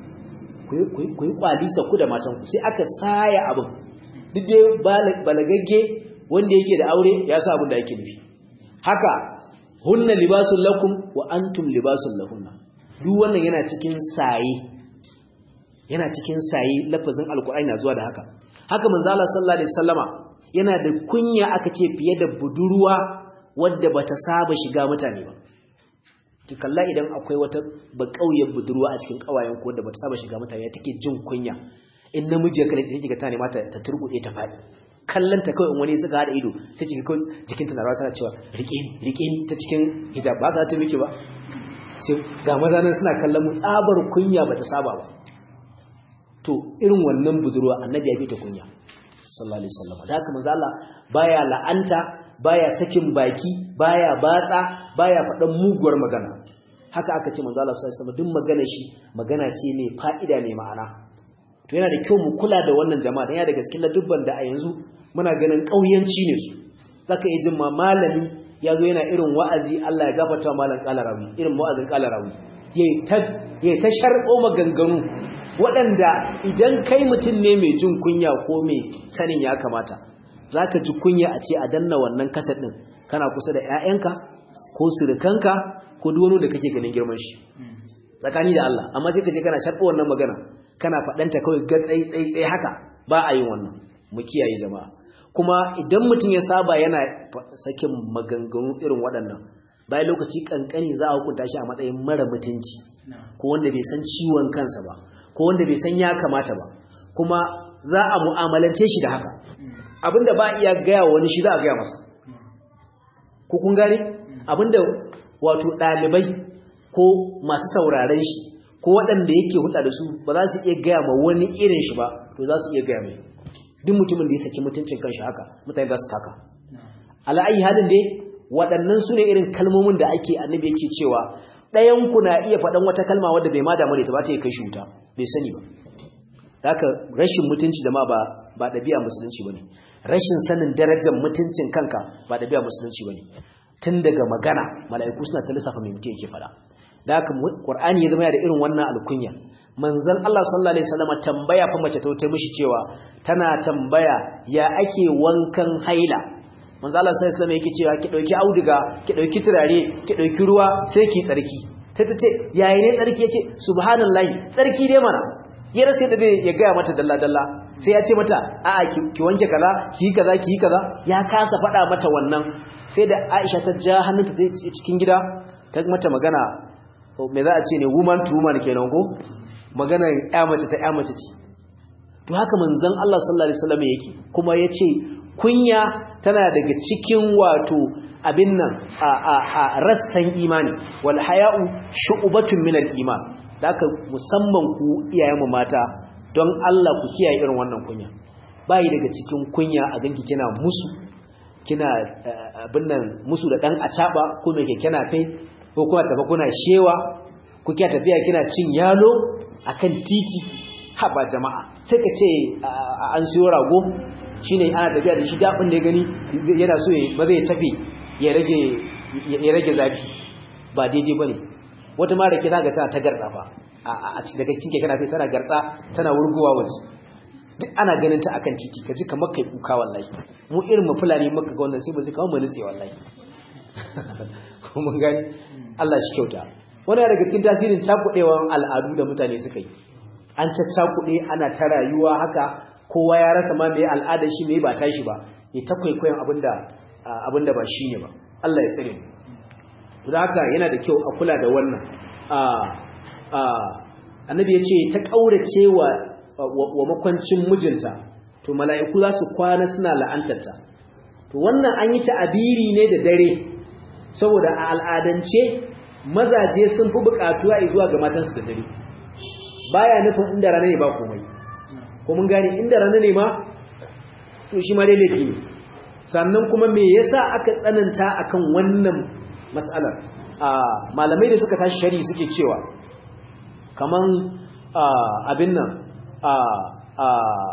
ku yi kwalisa ku da matanku sai aka saya abin duk dai balagagge wanda yake da aure ya sa abin da yake nufi haka hunna libasul lakum wa antum libasul lahunna duk wannan yana cikin saye yana cikin saye lafazin alqur'ani na zuwa da haka haka manzo Allah sallallahu alaihi wasallama yana da kunya aka ce fiye da budurwa wadda bata saba shiga mutane ba ki kalla idan akwai wata bakauyar budurwa a cikin kawayen ko wadda bata saba shiga mutane take jin kunya in namiji ya kalle ta kike ta ne mata ta turgude ta fadi kallanta kawai in wani suka hada ido sai kike kawai jikin ta na rawa tana cewa rike ni rike ni ta cikin hijab ba za ta miki ba sai ga maza nan suna kallon mu tsabar kunya bata saba ba to irin wannan budurwa annabi ya bi ta kunya sallallahu alaihi wasallam da haka manzo Allah baya la'anta baya sakin baki baya batsa baya faɗan muguwar magana haka aka ce manzo Allah sallallahu alaihi wasallam duk magana shi magana ce mai fa'ida mai ma'ana to yana da kyau mu kula da wannan jama'a dan ya daga cikin ladubban da a yanzu muna ganin kauyanci ne su zaka yi jin ma malami yazo yana irin wa'azi Allah ya gafarta malam qalarawi irin wa'azin qalarawi yayi ta yayi ta sharbo maganganu waɗanda idan kai mutum ne mai jin kunya ko mai sanin ya kamata za ka ji kunya a ce a danna wannan kasar ɗin kana kusa da ‘ya'yanka ko surukanka ko duwano da kake ganin girman shi tsakani da Allah amma sai ka je kana sharɓa wannan magana kana faɗanta kawai ga tsaye-tsaye haka ba a yin wannan mu kiyaye jama'a kuma idan mutum ya saba yana sakin maganganu irin waɗannan bayan lokaci kankani za a hukunta shi a matsayin mara mutunci ko wanda bai san ciwon kansa ba ko wanda bai san ya kamata ba kuma za a mu'amalance shi da haka abinda ba iya gaya wani shi za a gaya masa ko kun gane abinda wato dalibai ko masu sauraren shi ko waɗanda yake hulɗa da su ba za su iya gaya ma wani irin shi ba to za su iya gaya mai duk mutumin da ya saki mutuncin kanshi haka mutane za su taka ala ayi halin dai waɗannan su ne irin kalmomin da ake annabi yake cewa ɗayan ku na iya faɗan wata kalma wadda bai ma damu da ita ba ta kai shi wuta bai sani ba haka rashin mutunci da ma ba ba ɗabi'a musulunci bane rashin sanin darajar mutuncin kanka ba ɗabi'a musulunci bane tun daga magana mala'iku suna ta lissafa mai mutum yake faɗa da haka qur'ani ya zama da irin wannan alkunya manzon Allah sallallahu alaihi wasallam tambaya fa mace ta wuce mishi cewa tana tambaya ya ake wankan haila manzon Allah sallallahu alaihi wasallam yake cewa ki dauki auduga ki dauki turare ki dauki ruwa sai ki tsarki sai ta ce yayi ne tsarki yace subhanallahi tsarki dai mana ya rasa da ya ga mata dalla dalla sai ya ce mata a'a ki wanke kaza ki kaza ki kaza ya kasa faɗa mata wannan sai da Aisha ta ja hannunta ta cikin gida ta mata magana me za a ce ne woman to woman kenan ko magana ya mace ta ya mace ce to haka manzon Allah sallallahu alaihi wasallam yake kuma yace kunya tana daga cikin wato abin nan a a a rassan imani wal haya'u shu'batun min al iman haka musamman ku iyayen mu mata don Allah ku kiyaye irin wannan kunya bai daga cikin kunya a ganki kina musu kina abin nan musu da dan acaba ko me ke kina kai ko kuma tafi kuna shewa ku kiya tafiya kina cin yalo akan titi haba jama'a sai ka ce an siyo rago shine ana tafiya da shi da abin da ya gani yana so ba zai tafi ya rage ya rage zafi ba daidai bane wata ma rake zaga tana ta garda fa a daga cikin kana sai tana garda tana wurguwa waje duk ana ganin ta akan titi kaji kamar kai kuka wallahi mu irin mu fulani muka ga wannan sai ba sai kawo mu nutse wallahi mun gani Allah shi kyauta wannan daga cikin tasirin cakudewan al'adu da mutane suka yi an caccakude ana ta rayuwa haka kowa ya rasa ma mai al'ada shi mai ba tashi ba ya ta kwaikwayon abinda abinda ba shine ba Allah ya tsare mu to haka yana da kyau a kula da wannan a a annabi ya ce ta kaurace wa wa makwancin mijinta to mala'iku za su kwana suna la'antarta to wannan an yi ta'abiri ne da dare saboda a al'adance mazaje sun fi bukatuwa zuwa ga matansu da dare baya nufin inda rana ne ba komai ko mun gane inda rana ne ma to shi ma dai laifi ne sannan kuma me yasa aka tsananta akan wannan mas'alar a malamai da suka tashi shari'i suke cewa kaman abin nan a a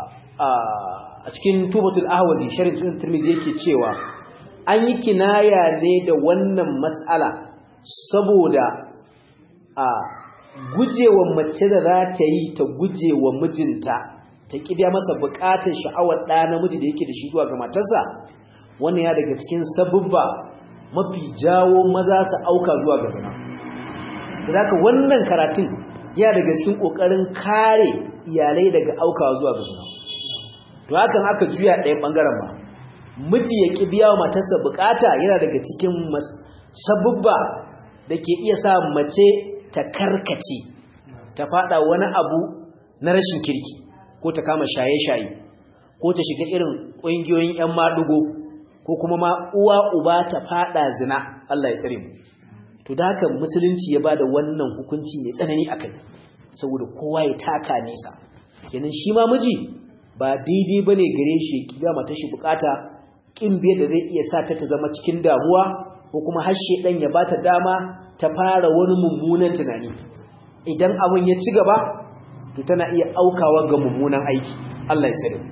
a cikin tubatul ahwazi sharhin sunan tirmidhi yake cewa an yi kinaya ne da wannan mas'ala saboda a gujewa mace da za ta yi ta gujewa mijinta ta kibiya masa bukatar sha'awar ɗa namiji da yake da shi zuwa ga matarsa wannan ya daga cikin sabubba mafi jawo maza su auka zuwa ga zina zaka wannan karatun ya daga cikin kokarin kare iyalai daga aukawa zuwa ga zina to hakan aka juya ɗayan bangaren ba miji ya kibiya wa matarsa bukata yana daga cikin sabubba da ke iya sa mace ta karkace ta fada wani abu na rashin kirki ko ta kama shaye-shaye ko ta shiga irin ƙungiyoyin 'yan maɗugo ko kuma ma uwa uba ta fada zina Allah ya tsare mu to da haka musulunci ya bada wannan hukunci mai tsanani akai saboda kowa ya taka nesa kenan shi ma miji ba daidai bane gare shi kiya mata shi bukata kin biye da zai iya sa ta ta zama cikin damuwa ko kuma har shedan ya bata dama ta fara wani mummunan tunani idan abun ya ci gaba to tana iya aukawa ga mummunan aiki Allah ya tsare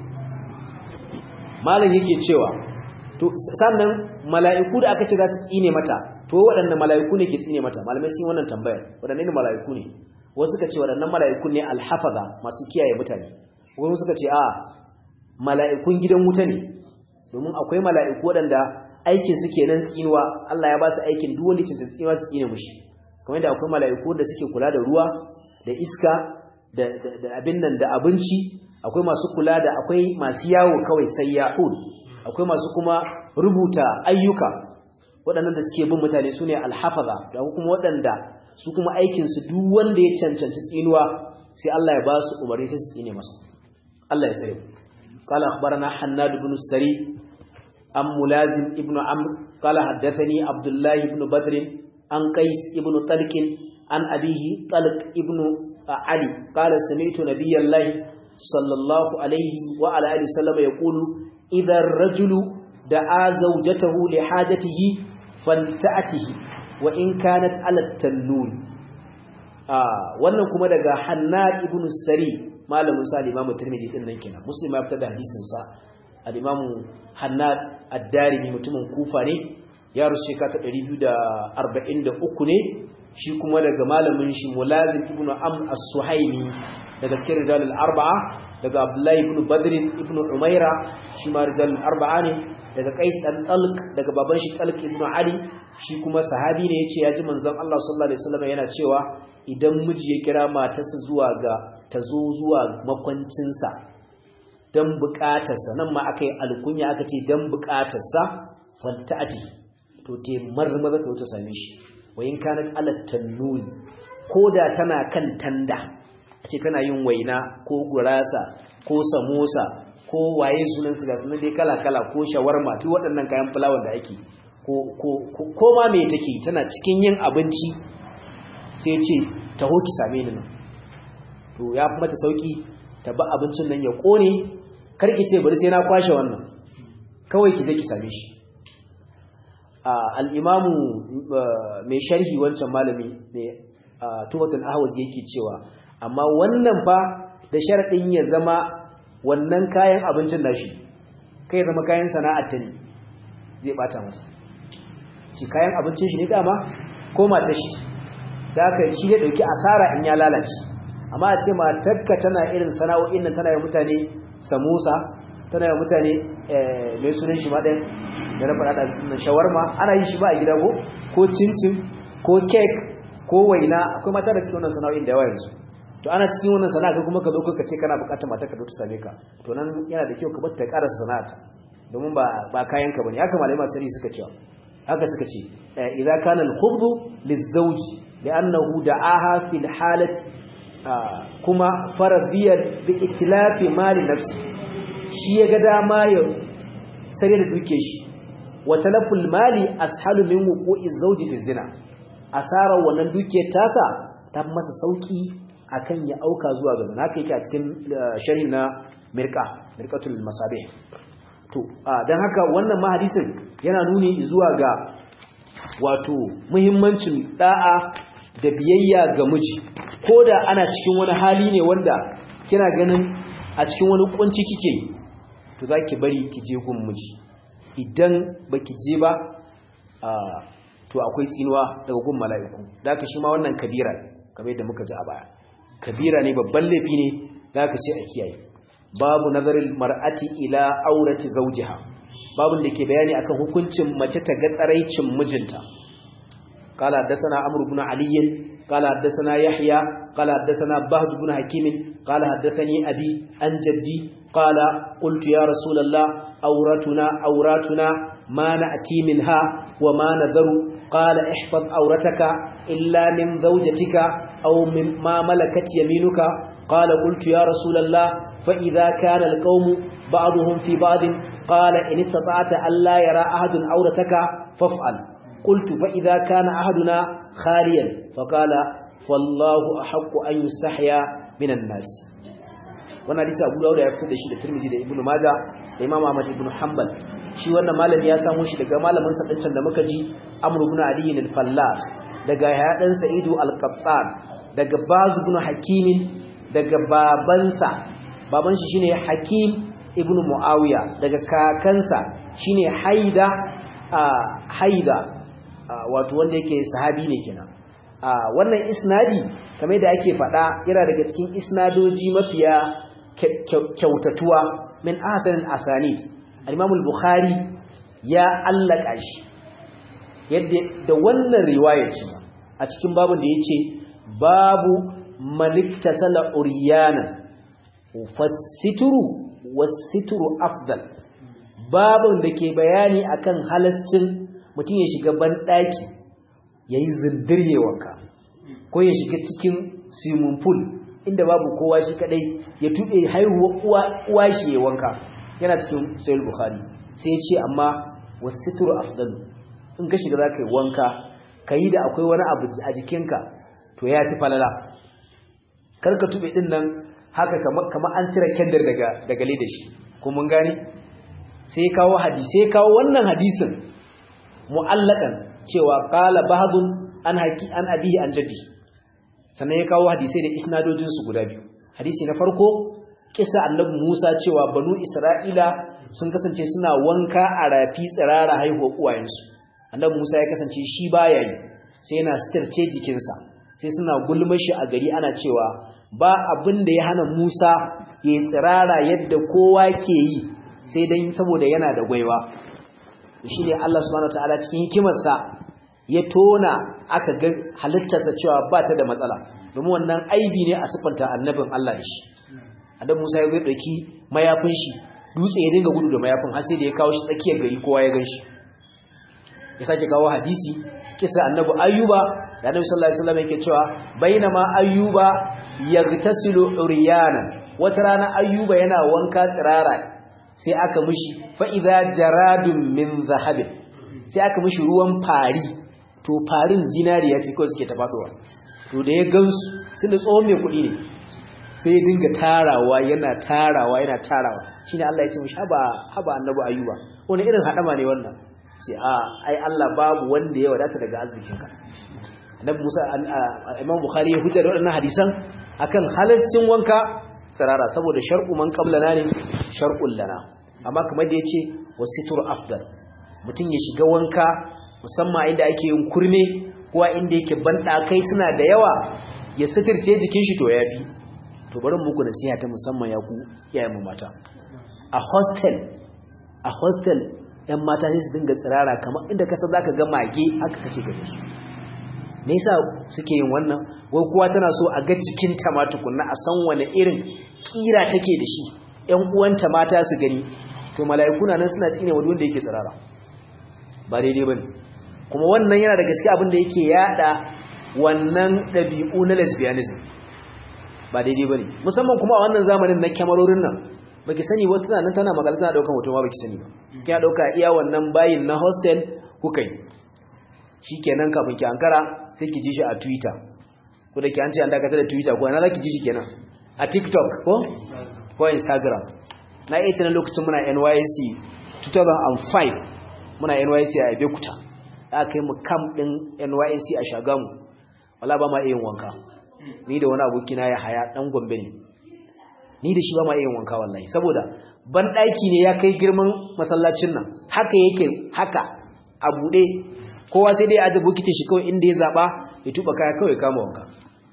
malam yake cewa to sannan mala'iku da aka ce za su tsine mata to waɗannan mala'iku ne ke tsine mata malamai sun wannan tambayar waɗannan ne mala'iku ne wasu suka ce waɗannan mala'iku ne alhafaza masu kiyaye mutane wasu suka ce a mala'ikun gidan wuta ne domin akwai mala'iku waɗanda aikin su kenan tsinuwa Allah ya ba su aikin duk wanda cinta tsinuwa su tsine mushi kamar yadda akwai mala'iku da suke kula da ruwa da iska da da abin nan da abinci akwai masu kula da akwai masu yawo kawai sayyahun akwai masu kuma rubuta ayyuka waɗannan da suke bin mutane sune alhafaza da kuma waɗanda su kuma aikin su duk wanda ya cancanci tsinuwa sai Allah ya ba su umarni sai su tsine masa Allah ya tsare قال أخبرنا حناد بن السري أم ملازم ابن عمرو قال حدثني عبد الله بن بدر عن قيس ابن طلق عن أبيه طلق ابن علي قال سمعت نبي الله صلى الله عليه وعلى آله وسلم يقول إذا الرجل دعا زوجته لحاجته فلتأته وإن كانت على التنور آه wannan kuma daga Hannad ibn Sari malamin sa al-Imam Tirmidhi din nan kenan Muslim ya fitar da hadisin sa al-Imam Hannad ad-Darimi mutumin Kufa ne ya rushe ka ta ɗari biyu da arba'in da uku ne shi kuma daga malamin shi Mulazim ibn Amr as-Suhaimi daga cikin rijal al-arba'a daga Abdullah ibn Badr ibn Umayra shi ma rijal al-arba'a ne daga Qais dan Talq daga baban shi Talq ibn Ali shi kuma sahabi ne yace yaji manzon Allah sallallahu alaihi wasallam yana cewa idan miji ya kira matarsa zuwa ga tazo zuwa makwancinsa dan bukatarsa nan ma akai alkunya aka ce dan bukatarsa falta'ati to te marmaza ka wuce same shi wayin kanat ala tannun koda tana kan tanda ce tana yin waina ko gurasa ko samosa ko waye sunan su ga sunan dai kala kala ko shawarma duk waɗannan kayan fulawar da ake ko ko ko ma me take tana cikin yin abinci sai ce taho ki same ni nan to ya fi mata sauki ta ba abincin nan ya kone karki ce bari sai na kwashe wannan kawai ki je ki same shi al-imamu mai sharhi wancan malami mai tubatul ahwaz yake cewa amma wannan fa da sharadin ya zama wannan kayan abincin nashi kai zama kayan sana'ar ta ne zai bata mata ci kayan abincin shi ne dama ko matar shi da aka shi ne dauki asara in ya lalace amma a ce matarka tana irin sana'o'in nan tana yi mutane samosa tana yi mutane mai sunan shi ma ɗin da na faɗa da shawarma ana yi shi ba a gida ko ko cincin ko kek ko waina akwai mata da cikin wannan sana'o'in da yawa yanzu to ana cikin wannan sana'a kai kuma ka zo ka ce kana buƙatar mata ka zo ta same ka to nan yana da kyau ka bar ta ƙarasa sana'ata domin ba ba kayan ka bane haka malamai masu suka ce haka suka ce idza kana al-khubdu liz-zawj li'annahu da'aha fil halati kuma faradiyar bi itlafi mali nafsi shi ya ga dama ya sare da duke shi wa talaful mali ashalu min wuqu'i zawji fi zina asara wannan duke tasa ta masa sauki akan ya auka zuwa ga zina haka yake a cikin sharhi na mirqa mirqatul masabih to dan haka wannan ma hadisin yana nuni zuwa ga wato muhimmancin da'a da biyayya ga miji koda ana cikin wani hali ne wanda kina ganin a cikin wani kunci kike to zaki bari ki je gun miji idan baki je ba to akwai tsinuwa daga gun mala'iku da haka shi ma wannan kabira kamar yadda muka ji a baya kabira ne babban laifi ne da haka sai a kiyaye babu nazarin mar'ati ila aurati zawjiha babun da ke bayani akan hukuncin mace ta ga tsaraicin mijinta قال حدثنا عمرو بن علي قال حدثنا يحيى قال حدثنا بهز بن حكيم قال حدثني أبي عن جدي قال قلت يا رسول الله أورتنا أوراتنا ما نأتي منها وما نذر قال احفظ أورتك إلا من زوجتك أو مما ملكت يمينك قال قلت يا رسول الله فإذا كان القوم بعضهم في بعض قال إن استطعت ألا يرى أحد أورتك فافعل قلت فإذا كان أحدنا خاليا فقال فالله أحق أن يستحيا من الناس wannan hadisi Abu Dawud ya fitar da shi da Tirmidhi da Ibn Majah da Imam Ahmad ibn Hanbal shi wannan malami ya samu shi daga malamin sa dincan da muka ji Amr ibn Ali al-Fallas daga Yahya dan Sa'id al-Qattan daga Baz ibn Hakim daga babansa baban shi shine Hakim ibn Muawiya daga kakansa shine Haida Haida wato wanda yake sahabi ne kenan wannan isnadi kamar da ake faɗa yana daga cikin isnadoji mafiya kyautatuwa min ahsanil asanid al-Imam al-Bukhari ya allaka shi yadda da wannan riwaya ce a cikin babun da yace babu maniktasala uriyana fasitru wasitru afdal babun da ke bayani akan halascin mutum ya shiga banɗaki ya yi zindiryewanka ko ya shiga cikin swimming pool inda babu kowa shi kadai ya tuɓe haihuwa uwa shi ya wanka yana cikin sahih bukhari sai ya ce amma wasitru afdalu in ka shiga zaka yi wanka kai da akwai wani abu a jikinka to ya fi falala kar ka tuɓe din nan haka kamar an cire kendir daga daga ledashi ko mun gane sai kawo hadisi sai kawo wannan hadisin mu'allakan cewa qala bahdun an haki an abihi an jaddi sannan ya kawo hadisi da isnadojin su guda biyu hadisi na farko kissa annabi Musa cewa banu Isra'ila sun kasance suna wanka a rafi tsirara haihuwar uwayensu annabi Musa ya kasance shi baya yi sai yana sitarce jikinsa sai suna gulmar shi a gari ana cewa ba abin da ya hana Musa ya tsirara yadda kowa ke yi sai dan saboda yana da gwaiwa shi ne Allah subhanahu wataala cikin hikimarsa ya tona aka ga halittarsa cewa ba ta da matsala domin wannan aibi ne a sifanta annabin Allah da shi annabi Musa ya bai dauki mayafin shi dutse ya dinga gudu da mayafin har sai da ya kawo shi tsakiyar gari kowa ya ganshi ya sake kawo hadisi kisa annabi Ayyuba da annabi sallallahu alaihi wasallam yake cewa bainama Ayyuba yagtasilu uriyana wata rana Ayyuba yana wanka tsirara sai aka mishi fa idza jaradun min zahabin sai aka mishi ruwan fari to farin zinariya ce kawai suke ta fadowa to da ya gansu tunda tsohon mai kuɗi ne sai ya dinga tarawa yana tarawa yana tarawa shine Allah ya ce mishi haba haba annabi Ayyuba wani irin hadama ne wannan sai a ai Allah babu wanda ya wadata daga arzikinka annabi Musa Imam Bukhari ya hujja da wannan hadisan akan halascin wanka sarara saboda shar'u man qablana ne shar'ul lana amma kamar da yace wasitur afdal mutum ya shiga wanka musamman inda ake yin kurme ko inda yake banda kai suna da yawa ya sitirce jikin shi to yafi to bari muku nasiha ta musamman ya ku iyayen mu mata a hostel a hostel yan mata ne su dinga tsirara kamar inda ka san zaka ga mage haka kake gare su me yasa suke yin wannan wai kowa tana so a ga cikin ta ma tukunna a san wani irin kira take da shi ƴan uwanta mata su gani to mala'ikuna nan suna tsine wa wanda yake tsirara ba daidai bane kuma wannan yana da gaske abin da yake yada wannan dabi'u na lesbianism ba daidai bane musamman kuma a wannan zamanin na kyamarorin nan baki sani wata nan tana magana tana daukan hoto ma baki sani ba kina dauka iya wannan bayin na hostel kukai shikenan kafin ki ankara sai ki ji shi a Twitter ko da ki an ce an dakatar da Twitter ko ana zaki ji shi kenan a TikTok ko ko Instagram na yi tunan lokacin muna N Y C two thousand five muna N Y C a Abeokuta aka yi mu camp din N Y C a Shagamu wala ba ma yin wanka ni da wani aboki na ya haya dan Gombe ne ni da shi ba ma yin wanka wallahi saboda ban daki ne ya kai girman masallacin nan haka yake haka a bude kowa sai dai aje bokitin shi kawai inda ya zaba ya tuba kaya kawai kama wanka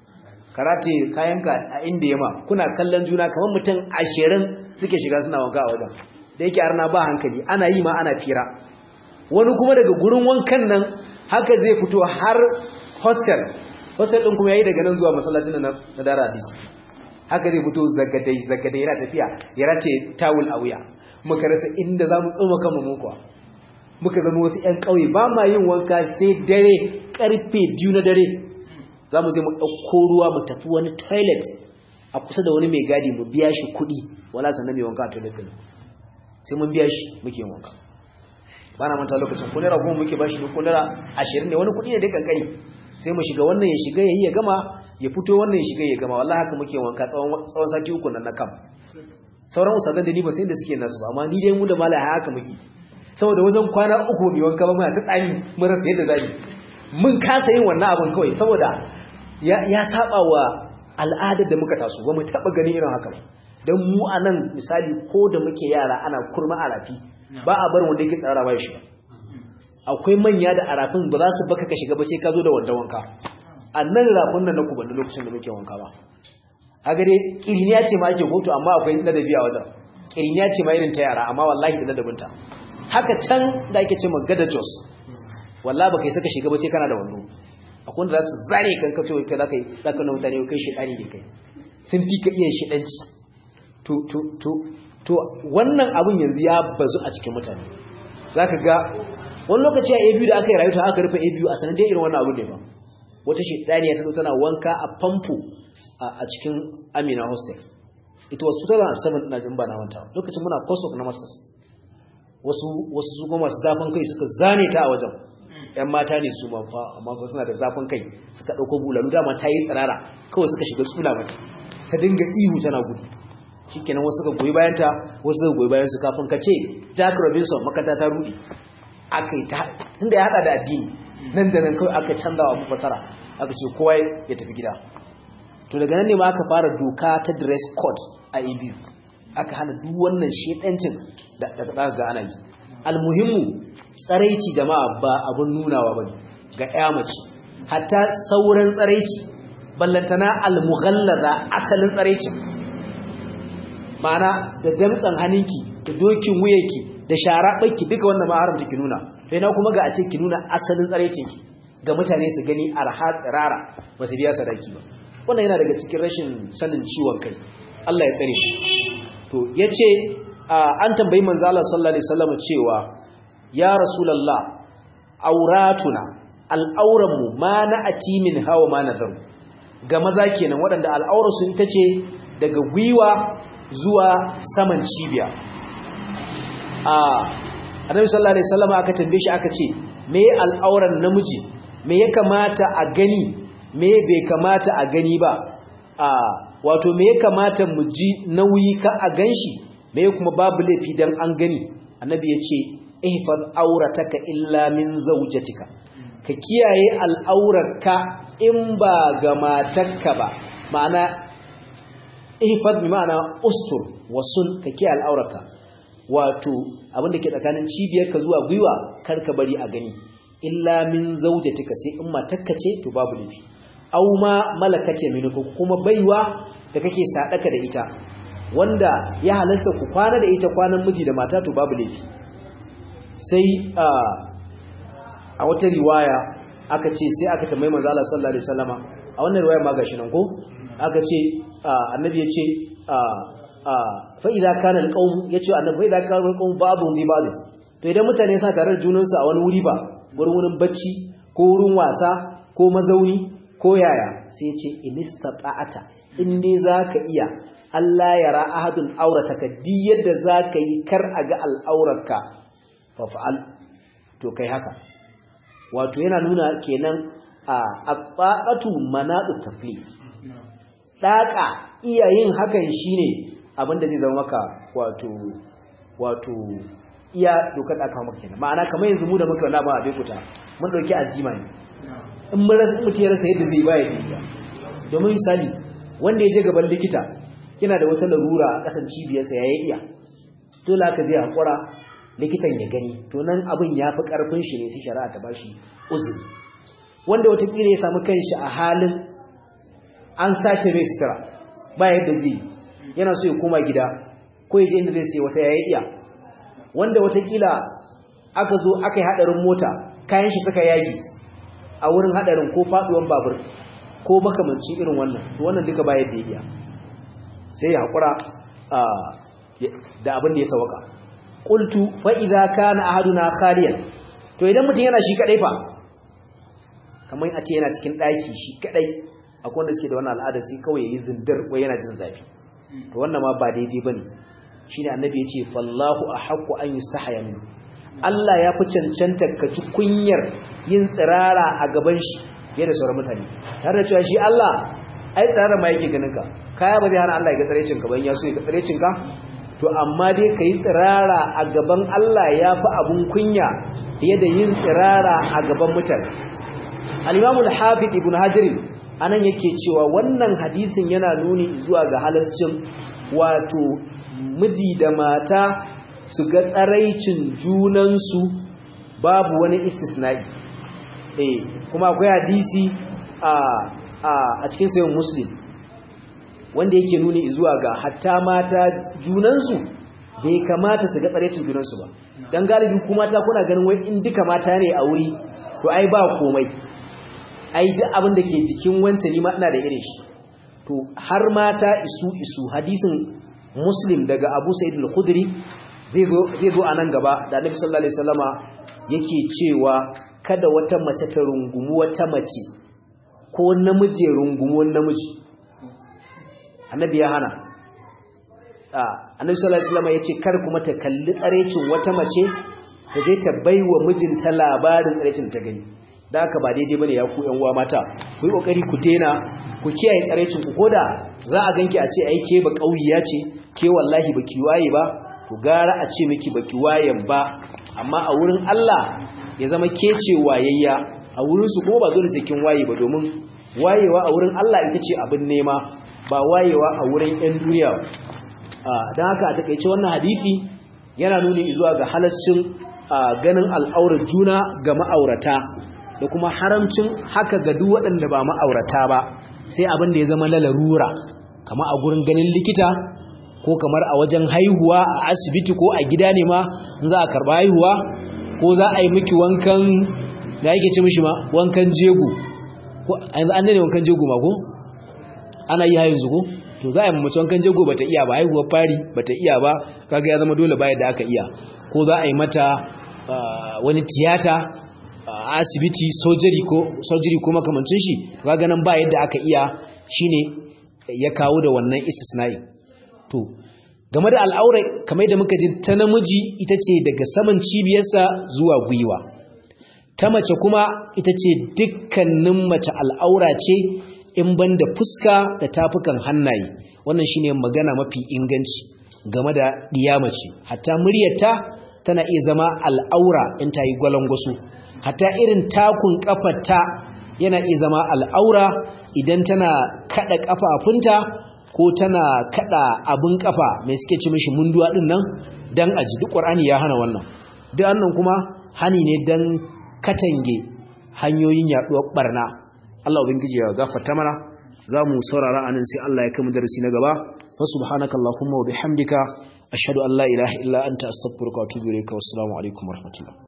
karate kayanka a inda yama kuna kallon juna kamar mutum ashirin suke shiga suna wanka a wajen da yake arna ba hankali ana yi ma ana fira wani kuma daga gurin wankan nan haka zai fito har hostel hostel din kuma yayi daga nan zuwa masallacin nan na Dara Hadis haka zai fito zagadai zagadai yana tafiya ya race tawul a wuya muka rasa inda zamu tsoma kanmu mu kuwa muka zama wasu ƴan ƙauye ba ma yin wanka sai dare karfe biyu na dare za mu je mu ɗauko ruwa mu tafi wani toilet a kusa da wani mai gadi mu biya shi kuɗi wala sannan mai wanka a toilet ɗin sai mun biya shi muke yin wanka ba na manta lokacin ko naira goma muke ba shi ko naira ashirin ne wani kuɗi ne dai kankani sai mu shiga wannan ya shiga ya yi ya gama ya fito wannan ya shiga ya gama wallahi haka muke wanka tsawon sati uku nan na kam sauran usadan da ni ba sai da suke nasu ba amma ni dai mu da malai haka muke saboda wajen kwana uku mai wanka ba muna ta tsami mun rasa yadda zamu mun kasa yin wannan abin kawai saboda ya ya saba wa al'adar da muka taso ba mu taba gani irin haka dan mu anan misali ko da muke yara ana kurma arafi ba a bar wanda yake tsara ba shi akwai manya da arafin ba za su baka ka shiga ba sai ka zo da wanda wanka annan rafin nan na ku banda lokacin da muke wanka ba kaga dai kiriniya ce ma ake hoto amma akwai ladabi a wajen kiriniya ce ma irin ta yara amma wallahi da ladabinta haka can da ake ce magada jos wallahi baka yi saka shiga ba sai kana da wando akwai wanda za su zare kan ka ce kai zaka yi zaka na mutane kai shedani ne kai sun fi ka iya shedanci to to to to wannan abun yanzu ya bazu a cikin mutane zaka ga wani lokaci a A B U da aka yi rayuwa aka rufe A B U a sanan dai irin wannan abu ne ba wata shedani ta zo tana wanka a famfo a cikin Amina hostel it was two thousand seven na jin ba na manta lokacin muna course of na masters wasu wasu su goma su zafin kai suka zane ta a wajen ƴan mata ne su ma fa amma ba suna da zafin kai suka dauko bulalu dama ta yi tsirara kawai suka shiga tsula mata ta dinga ihu tana gudu shikenan wasu suka goyi bayan ta wasu suka goyi bayan su kafin ka ce Jack Robinson makata ta rudi akai ta tunda ya hada da addini nan da nan kawai aka canza wa fasara aka ce kowa ya tafi gida to daga nan ne ma aka fara doka ta dress code a A B U aka hana duk wannan shedancin da daga ga ana yi almuhimmu tsaraici jama'a ba abun nunawa bane ga ƴa mace hatta sauran tsaraici ballantana almughallaza asalin tsaraici ma'ana da damtsan haninki da dokin wuyanki da sharabanki duka wannan ma haramta ki nuna sai na kuma ga a ce ki nuna asalin tsaraicinki ga mutane su gani arha tsirara ba su biya sadaki ba wannan yana daga cikin rashin sanin ciwon kai Allah ya tsare shi to yace an tambayi manzo Allah sallallahu alaihi wasallam cewa ya rasulullah auratuna al'auranmu ma na'ati min hawa ma nazaru ga maza kenan waɗanda al'aurar su ita ce daga gwiwa zuwa saman cibiya a annabi sallallahu alaihi wasallam aka tambaye shi aka ce me al'auran namiji me ya kamata a gani me bai kamata a gani ba a wato me ya kamata mu ji nauyi ka a ganshi me kuma babu laifi dan an gani annabi yace ihfaz aurataka illa min zawjatika ka kiyaye al'aurarka in ba ga matarka ba ma'ana ihfaz bi ma'ana ustur wasun ka kiyaye al'aurarka wato abin da ke tsakanin cibiyarka zuwa gwiwa kar ka bari a gani illa min zawjatika sai in matarka ce to babu laifi aw ma malakat yaminuka kuma baiwa da kake sadaka da ita wanda ya halasta ku kwana da ita kwanan miji da mata to babu laifi sai a wata riwaya aka ce sai aka tambaye manzo Allah sallallahu alaihi wasallama a wannan riwaya ma gashi nan ko aka ce annabi ya ce fa idza kana alqawm yace annabi fa idza kana alqawm ba'dhum bi ba'd to idan mutane sa tare da junansu a wani wuri ba gurin wurin bacci ko wurin wasa ko mazauni ko yaya sai yace inistata'ata in dai zaka iya Allah ya ra ahadun aurataka di yadda zaka yi kar a ga al'aurarka fa fa'al to kai haka wato yana nuna kenan a aqaqatu manaqu tafli daka iya yin hakan shine abinda zai zama maka wato wato iya dokar da aka maka kenan ma'ana kamar yanzu mu da muka na ba a bekuta mun dauki azima ne in mun rasa mutum ya rasa yadda zai baya biya domin misali wanda ya je gaban likita yana da wata larura a kasan cibiyarsa ya iya dole aka zai hakura likitan ya gani to nan abin ya fi karfin shi ne sai shari'a ta bashi uzuri wanda wata kire ya samu kanshi a halin an sace mai sutura ba yadda zai yana so ya koma gida ko ya je inda zai sai wata yayi iya wanda watakila aka zo aka yi hadarin mota kayan shi suka yagi a wurin hadarin ko faduwan babur ko makamanci irin wannan to wannan duka ba yadda iya sai ya hakura da abin da ya sawaka qultu fa idza kana ahaduna khaliyan to idan mutum yana shi kadai fa kamar a ce yana cikin daki shi kadai akwai wanda suke da wannan al'ada sai kawai yayi zindir ko yana jin zafi to wannan ma ba daidai bane shine annabi yace fallahu ahqqu an yustahya min Allah ya fi cancanta ka ci kunyar yin tsirara a gaban shi fiye da sauran mutane har da cewa shi Allah ai tsirara ma yake ganin ka kaya ba zai hana Allah ya ga tsirecin ka ban ya so ya ga tsirecin ka to amma dai kai tsirara a gaban Allah ya fi abun kunya fiye da yin tsirara a gaban mutane al-Imam al-Hafiz Ibn Hajar anan yake cewa wannan hadisin yana nuni zuwa ga halascin wato miji da mata su ga tsaraicin junansu babu wani istisna'i eh kuma akwai hadisi a a a cikin sahih Muslim wanda yake nuni zuwa ga hatta mata junansu bai kamata su ga tsaraicin junansu ba dan galibi kuma mata kuna ganin wai in duka mata ne a wuri to ai ba komai ai duk abin da ke jikin wancan ni ma ina da irin shi to har mata isu isu hadisin Muslim daga Abu Sa'id al-Khudri zai zo zai zo anan gaba da Annabi sallallahu alaihi wasallama yake cewa kada wata mace ta rungumi wata mace ko namiji rungumi wani namiji Annabi ya hana ah Annabi sallallahu alaihi wasallama yace kar kuma ta kalli tsarecin wata mace ta je ta baiwa mijinta labarin tsarecin ta gani da haka ba daidai bane ya ku ƴan uwa mata ku yi kokari ku dena ku kiyaye tsarecin ku koda za a ganki a ce ai ke ba kauyiya ce ke wallahi baki waye ba to gara a ce miki baki wayen ba amma a wurin Allah ya zama ke ce wayayya a wurin su kuma ba dole sai kin waye ba domin wayewa a wurin Allah ita ce abin nema ba wayewa a wurin ƴan duniya dan haka a takeice wannan hadisi yana nuni zuwa ga halascin ganin al'aurar juna ga ma'aurata da kuma haramcin haka ga duk waɗanda ba ma'aurata ba sai abin da ya zama larura kamar a gurin ganin likita ko kamar a wajen haihuwa a asibiti ko a gida ne ma za a karba haihuwa ko za a yi miki wankan da yake ce mishi ma wankan jego ko an ne wankan jego ma ko ana yi haihu ko to za a yi mace wankan jego bata iya ba haihuwar fari bata iya ba kaga ya zama dole bayan da aka iya ko za a yi mata wani tiyata a asibiti surgery ko surgery ko makamancin shi kaga nan ba yadda aka iya shine ya kawo da wannan istisna'i to game da al'aura kamar da muka ji ta namiji ita ce daga saman cibiyarsa zuwa gwiwa ta mace kuma ita ce dukkanin mace al'aura ce in banda fuska da tafukan hannaye wannan shine magana mafi inganci game da diya mace hatta muryarta tana iya zama al'aura in ta yi gwalangwaso hatta irin takun kafarta yana iya zama al'aura idan tana kada kafafunta ko tana kada abin kafa mai suke ci mishi munduwa din nan dan aji duk Qur'ani ya hana wannan duk annan kuma hani ne dan katange hanyoyin yaduwar barna Allah ubangiji ya gafarta mana zamu saurara anan sai Allah ya kai mu darasi na gaba fa subhanakallahumma wa bihamdika ashhadu an la ilaha illa anta astaghfiruka wa atubu ilayka wassalamu alaikum warahmatullahi